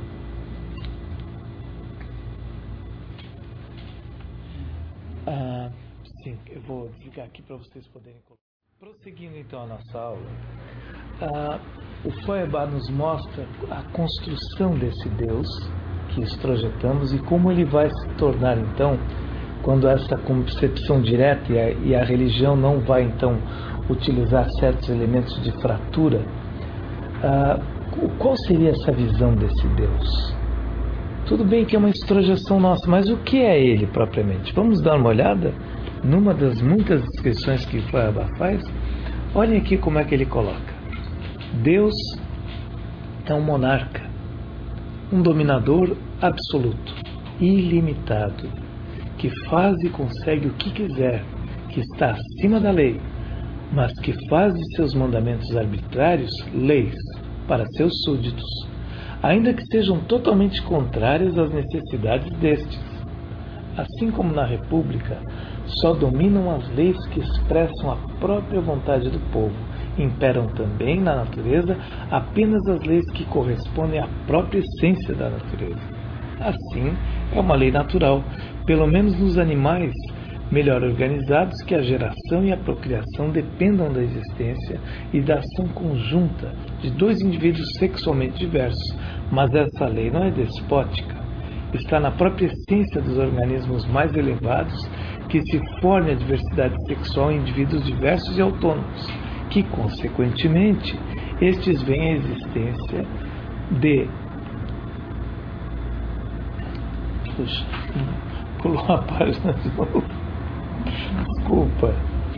Ah, sim, eu vou desligar aqui para vocês poderem colocar. Prosseguindo então a nossa aula, ah, o Feuerbach nos mostra a construção desse Deus que extrojetamos e como ele vai se tornar então, quando essa concepção direta e a, e a religião não vai então utilizar certos elementos de fratura, ah, qual seria essa visão desse Deus? Tudo bem que é uma extrojeção nossa, mas o que é ele propriamente? Vamos dar uma olhada numa das muitas descrições que Feuerbach faz. Olhem aqui como é que ele coloca. Deus é um monarca, um dominador absoluto, ilimitado, que faz e consegue o que quiser, que está acima da lei, mas que faz de seus mandamentos arbitrários leis para seus súditos, ainda que sejam totalmente contrárias às necessidades destes. Assim como na República, só dominam as leis que expressam a própria vontade do povo. Imperam também na natureza apenas as leis que correspondem à própria essência da natureza. Assim, é uma lei natural, pelo menos nos animais melhor organizados, que a geração e a procriação dependam da existência e da ação conjunta de dois indivíduos sexualmente diversos. Mas essa lei não é despótica. Está na própria essência dos organismos mais elevados, que se forme a diversidade sexual em indivíduos diversos e autônomos, que, consequentemente, estes veem a existência de... Puxa, pulou a página de novo. Desculpa.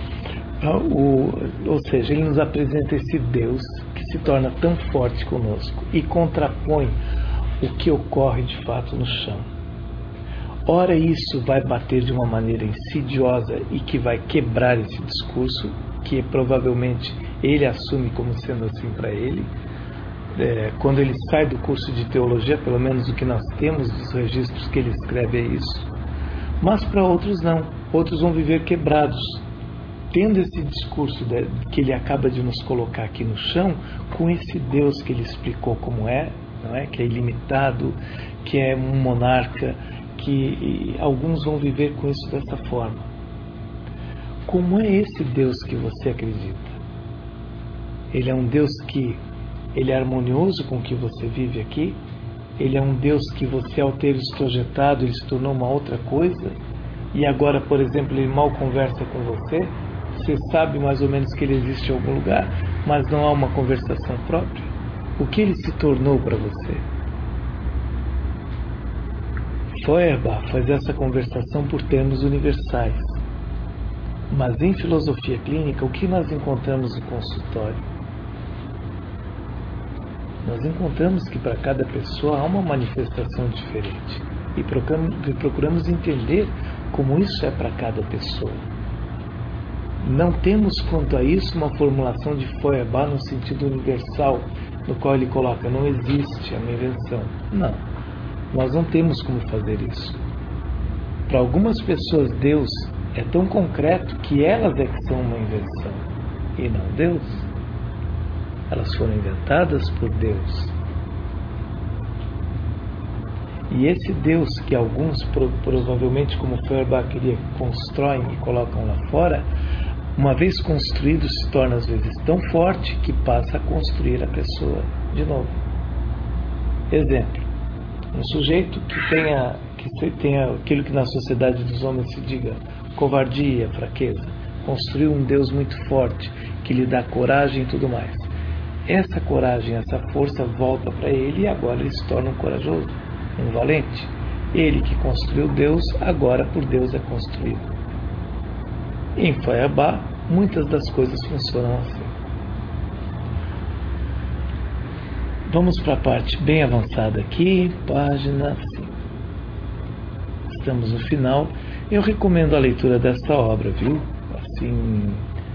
O, ou seja, ele nos apresenta esse Deus que se torna tão forte conosco e contrapõe o que ocorre de fato no chão. Ora, isso vai bater de uma maneira insidiosa e que vai quebrar esse discurso, que provavelmente ele assume como sendo assim para ele. É, quando ele sai do curso de teologia, pelo menos o que nós temos dos registros que ele escreve é isso. Mas para outros não. outros vão viver quebrados, tendo esse discurso de, que ele acaba de nos colocar aqui no chão, com esse Deus que ele explicou como é, não é? Que é ilimitado, que é um monarca, que alguns vão viver com isso dessa forma. Como é esse Deus que você acredita? Ele é um Deus que ele é harmonioso com o que você vive aqui? Ele é um Deus que você, ao ter projetado, ele se tornou uma outra coisa? E agora, por exemplo, ele mal conversa com você? Você sabe mais ou menos que ele existe em algum lugar, mas não há uma conversação própria? O que ele se tornou para você? Feuerbach faz essa conversação por termos universais. Mas em filosofia clínica, o que nós encontramos no consultório? Nós encontramos que para cada pessoa há uma manifestação diferente. E procuramos, procuramos entender como isso é para cada pessoa. Não temos quanto a isso uma formulação de Feuerbach no sentido universal, no qual ele coloca, não existe a minha invenção. Não, nós não temos como fazer isso. Para algumas pessoas, Deus é tão concreto que elas é que são uma invenção, e não Deus. Elas foram inventadas por Deus. E esse Deus que alguns, provavelmente como Feuerbach queria, constroem e colocam lá fora, uma vez construído, se torna às vezes tão forte que passa a construir a pessoa de novo. Exemplo, um sujeito que tenha, que tenha aquilo que na sociedade dos homens se diga covardia, fraqueza, construiu um Deus muito forte, que lhe dá coragem e tudo mais. Essa coragem, essa força volta para ele e agora ele se torna um corajoso, um valente. Ele que construiu Deus, agora por Deus é construído. Em Feuerbach, muitas das coisas funcionam assim. Vamos para a parte bem avançada aqui, página cinco. Estamos no final. Eu recomendo a leitura dessa obra, viu? Assim,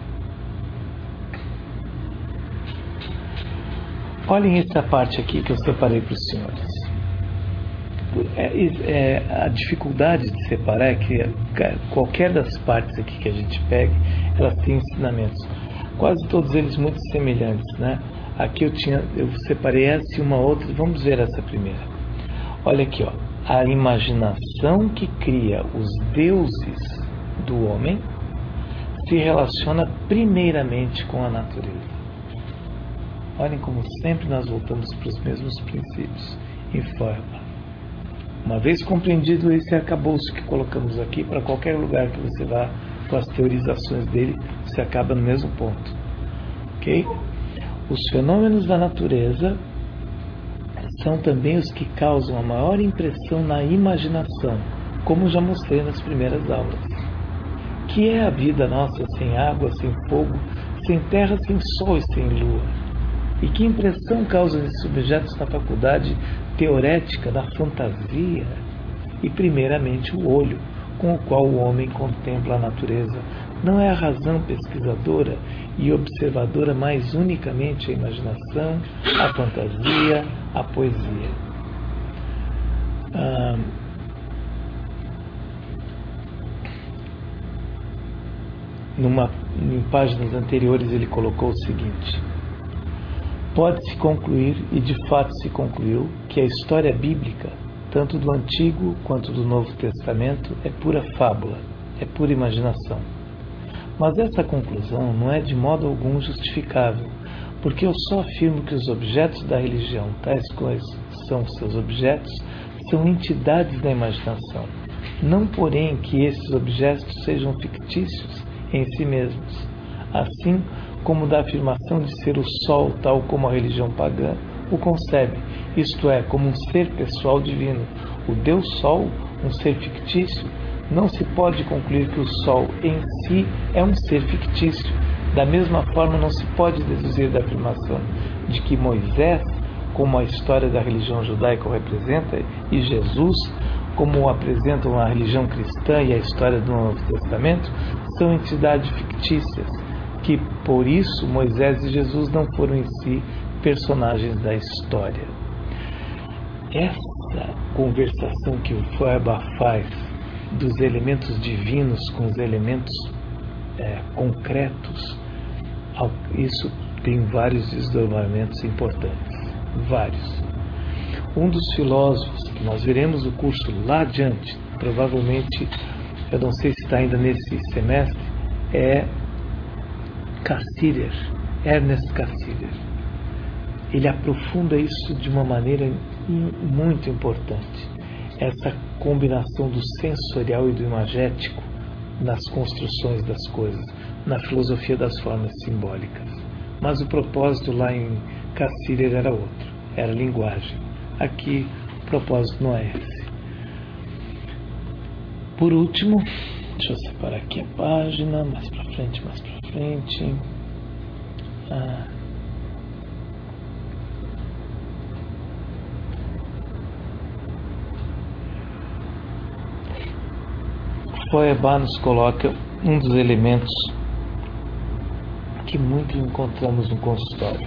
olhem essa parte aqui que eu separei para os senhores. É, é, a dificuldade de separar é que qualquer das partes aqui que a gente pegue, elas têm ensinamentos, quase todos eles muito semelhantes, né? Aqui eu tinha, eu separei essa e uma outra. Vamos ver essa primeira. Olha aqui, ó, a imaginação que cria os deuses do homem se relaciona primeiramente com a natureza. Olhem como sempre nós voltamos para os mesmos princípios em Feuerbach. Uma vez compreendido esse arcabouço que colocamos aqui, para qualquer lugar que você vá com as teorizações dele, você acaba no mesmo ponto. Ok? Os fenômenos da natureza são também os que causam a maior impressão na imaginação, como já mostrei nas primeiras aulas. Que é a vida nossa sem água, sem fogo, sem terra, sem sol e sem lua? E que impressão causam esses objetos na faculdade teorética da fantasia? E primeiramente o olho, com o qual o homem contempla a natureza. Não é a razão pesquisadora e observadora, mas unicamente a imaginação, a fantasia, a poesia. Ah, numa, em páginas anteriores ele colocou o seguinte: pode-se concluir, e de fato se concluiu, que a história bíblica, tanto do Antigo quanto do Novo Testamento, é pura fábula, é pura imaginação. Mas essa conclusão não é de modo algum justificável, porque eu só afirmo que os objetos da religião, tais quais são seus objetos, são entidades da imaginação, não porém que esses objetos sejam fictícios em si mesmos, assim como da afirmação de ser o Sol, tal como a religião pagã o concebe, isto é, como um ser pessoal divino. O Deus Sol, um ser fictício, não se pode concluir que o Sol em si é um ser fictício. Da mesma forma, não se pode deduzir da afirmação de que Moisés, como a história da religião judaica o representa, e Jesus, como o apresentam a religião cristã e a história do Novo Testamento, são entidades fictícias, que por isso Moisés e Jesus não foram em si personagens da história. Essa conversação que o Feuerbach faz dos elementos divinos com os elementos é, concretos, isso tem vários desdobramentos importantes, vários. Um dos filósofos, que nós veremos o curso lá adiante, provavelmente, eu não sei se está ainda nesse semestre, é Cassirer, Ernest Cassirer. Ele aprofunda isso de uma maneira muito importante, essa combinação do sensorial e do imagético nas construções das coisas, na filosofia das formas simbólicas. Mas o propósito lá em Cassirer era outro, era linguagem. Aqui o propósito não é esse. Por último, deixa eu separar aqui a página, mais para frente, mais para frente. Ah. Feuerbach nos coloca um dos elementos que muito encontramos no consultório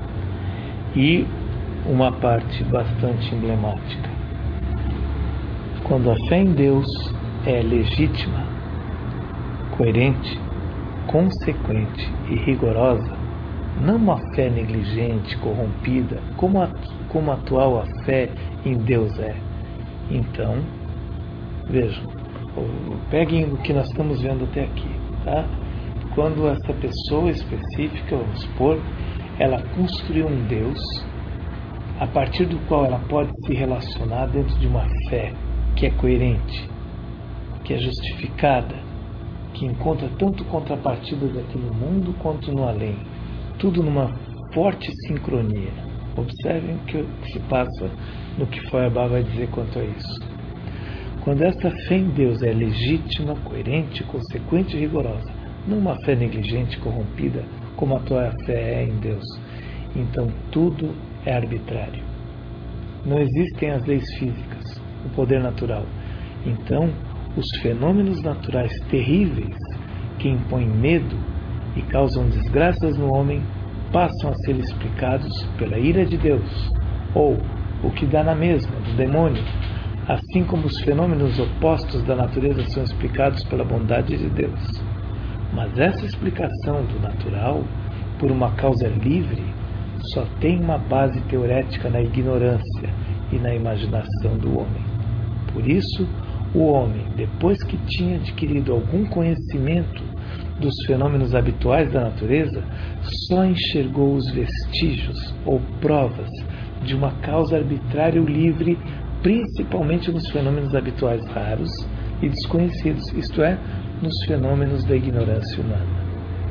e uma parte bastante emblemática. Quando a fé em Deus é legítima, coerente, consequente e rigorosa, não uma fé negligente, corrompida, como a, como a atual a fé em Deus é. Então, vejam, peguem o que nós estamos vendo até aqui, tá? Quando essa pessoa específica, vamos supor, ela construiu um Deus a partir do qual ela pode se relacionar dentro de uma fé que é coerente, que é justificada, que encontra tanto contrapartidas aqui no mundo quanto no além, tudo numa forte sincronia. Observem o que se passa no que Feuerbach vai dizer quanto a isso. Quando essa fé em Deus é legítima, coerente, consequente e rigorosa, não uma fé negligente, corrompida, como a tua fé é em Deus, então tudo é arbitrário. Não existem as leis físicas, o poder natural. Então, os fenômenos naturais terríveis que impõem medo e causam desgraças no homem passam a ser explicados pela ira de Deus, ou o que dá na mesma, do demônio, assim como os fenômenos opostos da natureza são explicados pela bondade de Deus. Mas essa explicação do natural, por uma causa livre, só tem uma base teorética na ignorância e na imaginação do homem. Por isso, o homem, depois que tinha adquirido algum conhecimento dos fenômenos habituais da natureza, só enxergou os vestígios ou provas de uma causa arbitrária ou livre, principalmente nos fenômenos habituais raros e desconhecidos, isto é, nos fenômenos da ignorância humana.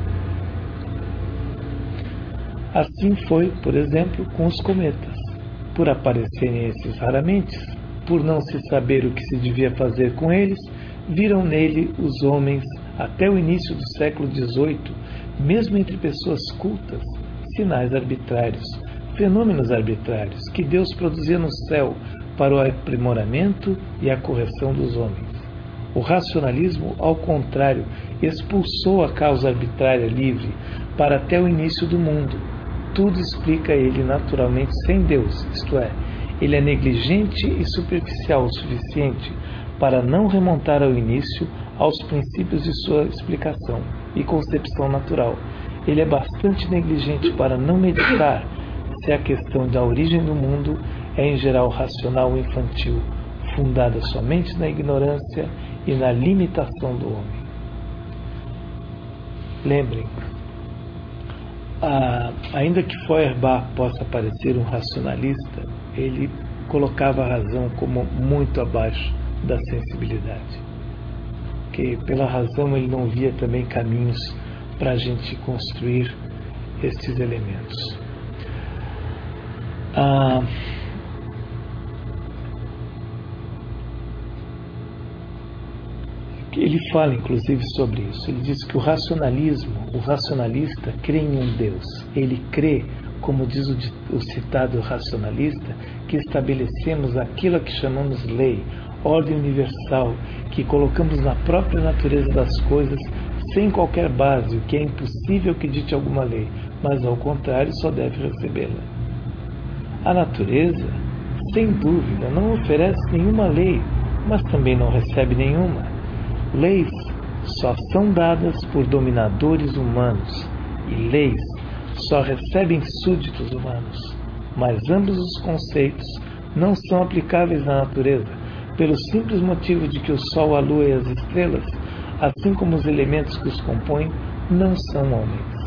Assim foi, por exemplo, com os cometas. Por aparecerem esses raramente, por não se saber o que se devia fazer com eles, viram nele os homens, até o início do século dezoito, mesmo entre pessoas cultas, sinais arbitrários, fenômenos arbitrários que Deus produzia no céu para o aprimoramento e a correção dos homens. O racionalismo, ao contrário, expulsou a causa arbitrária livre para até o início do mundo. Tudo explica ele naturalmente sem Deus, isto é, ele é negligente e superficial o suficiente para não remontar ao início, aos princípios de sua explicação e concepção natural. Ele é bastante negligente para não meditar se a questão da origem do mundo é em geral racional ou infantil, fundada somente na ignorância e na limitação do homem. Lembrem, ah, ainda que Feuerbach possa parecer um racionalista, ele colocava a razão como muito abaixo da sensibilidade. Que pela razão ele não via também caminhos para a gente construir estes elementos. Ah, ele fala inclusive sobre isso. Ele diz que o racionalismo, o racionalista crê em um Deus. Ele crê, como diz o, o citado racionalista, que estabelecemos aquilo a que chamamos lei, ordem universal, que colocamos na própria natureza das coisas sem qualquer base, o que é impossível que dite alguma lei, mas ao contrário só deve recebê-la. A natureza, sem dúvida, não oferece nenhuma lei, mas também não recebe nenhuma. Leis só são dadas por dominadores humanos, e leis só recebem súditos humanos. Mas ambos os conceitos não são aplicáveis na natureza, pelo simples motivo de que o Sol, a Lua e as estrelas, assim como os elementos que os compõem, não são homens.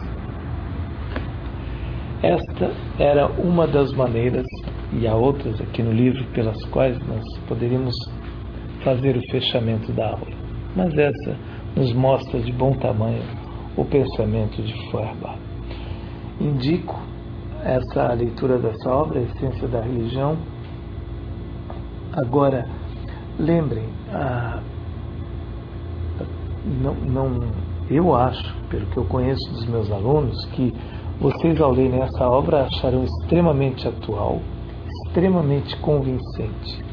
Esta era uma das maneiras, e há outras aqui no livro, pelas quais nós poderíamos fazer o fechamento da aula. Mas essa nos mostra de bom tamanho o pensamento de Feuerbach. Indico essa leitura dessa obra, A Essência da Religião. Agora, lembrem, ah, não, não, eu acho, pelo que eu conheço dos meus alunos, que vocês, ao lerem essa obra, acharão extremamente atual, extremamente convincente.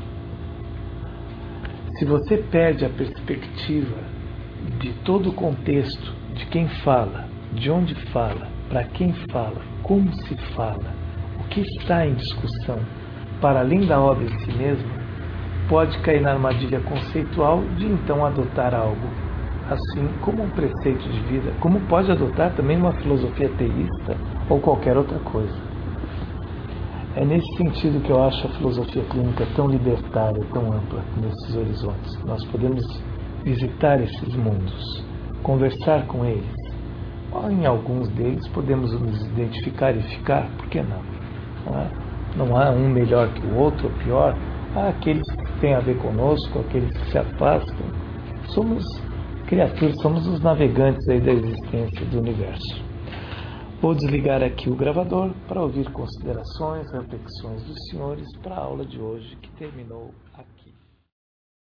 Se você perde a perspectiva de todo o contexto, de quem fala, de onde fala, para quem fala, como se fala, o que está em discussão, para além da obra em si mesma, pode cair na armadilha conceitual de então adotar algo, assim como um preceito de vida, como pode adotar também uma filosofia teísta ou qualquer outra coisa. É nesse sentido que eu acho a filosofia clínica tão libertária, tão ampla, nesses horizontes. Nós podemos visitar esses mundos, conversar com eles. Em alguns deles podemos nos identificar e ficar, por que não? Não, é? Não há um melhor que o outro, ou pior. Há aqueles que têm a ver conosco, aqueles que se afastam. Somos criaturas, somos os navegantes aí da existência do universo. Vou desligar aqui o gravador para ouvir considerações, reflexões dos senhores para a aula de hoje, que terminou aqui.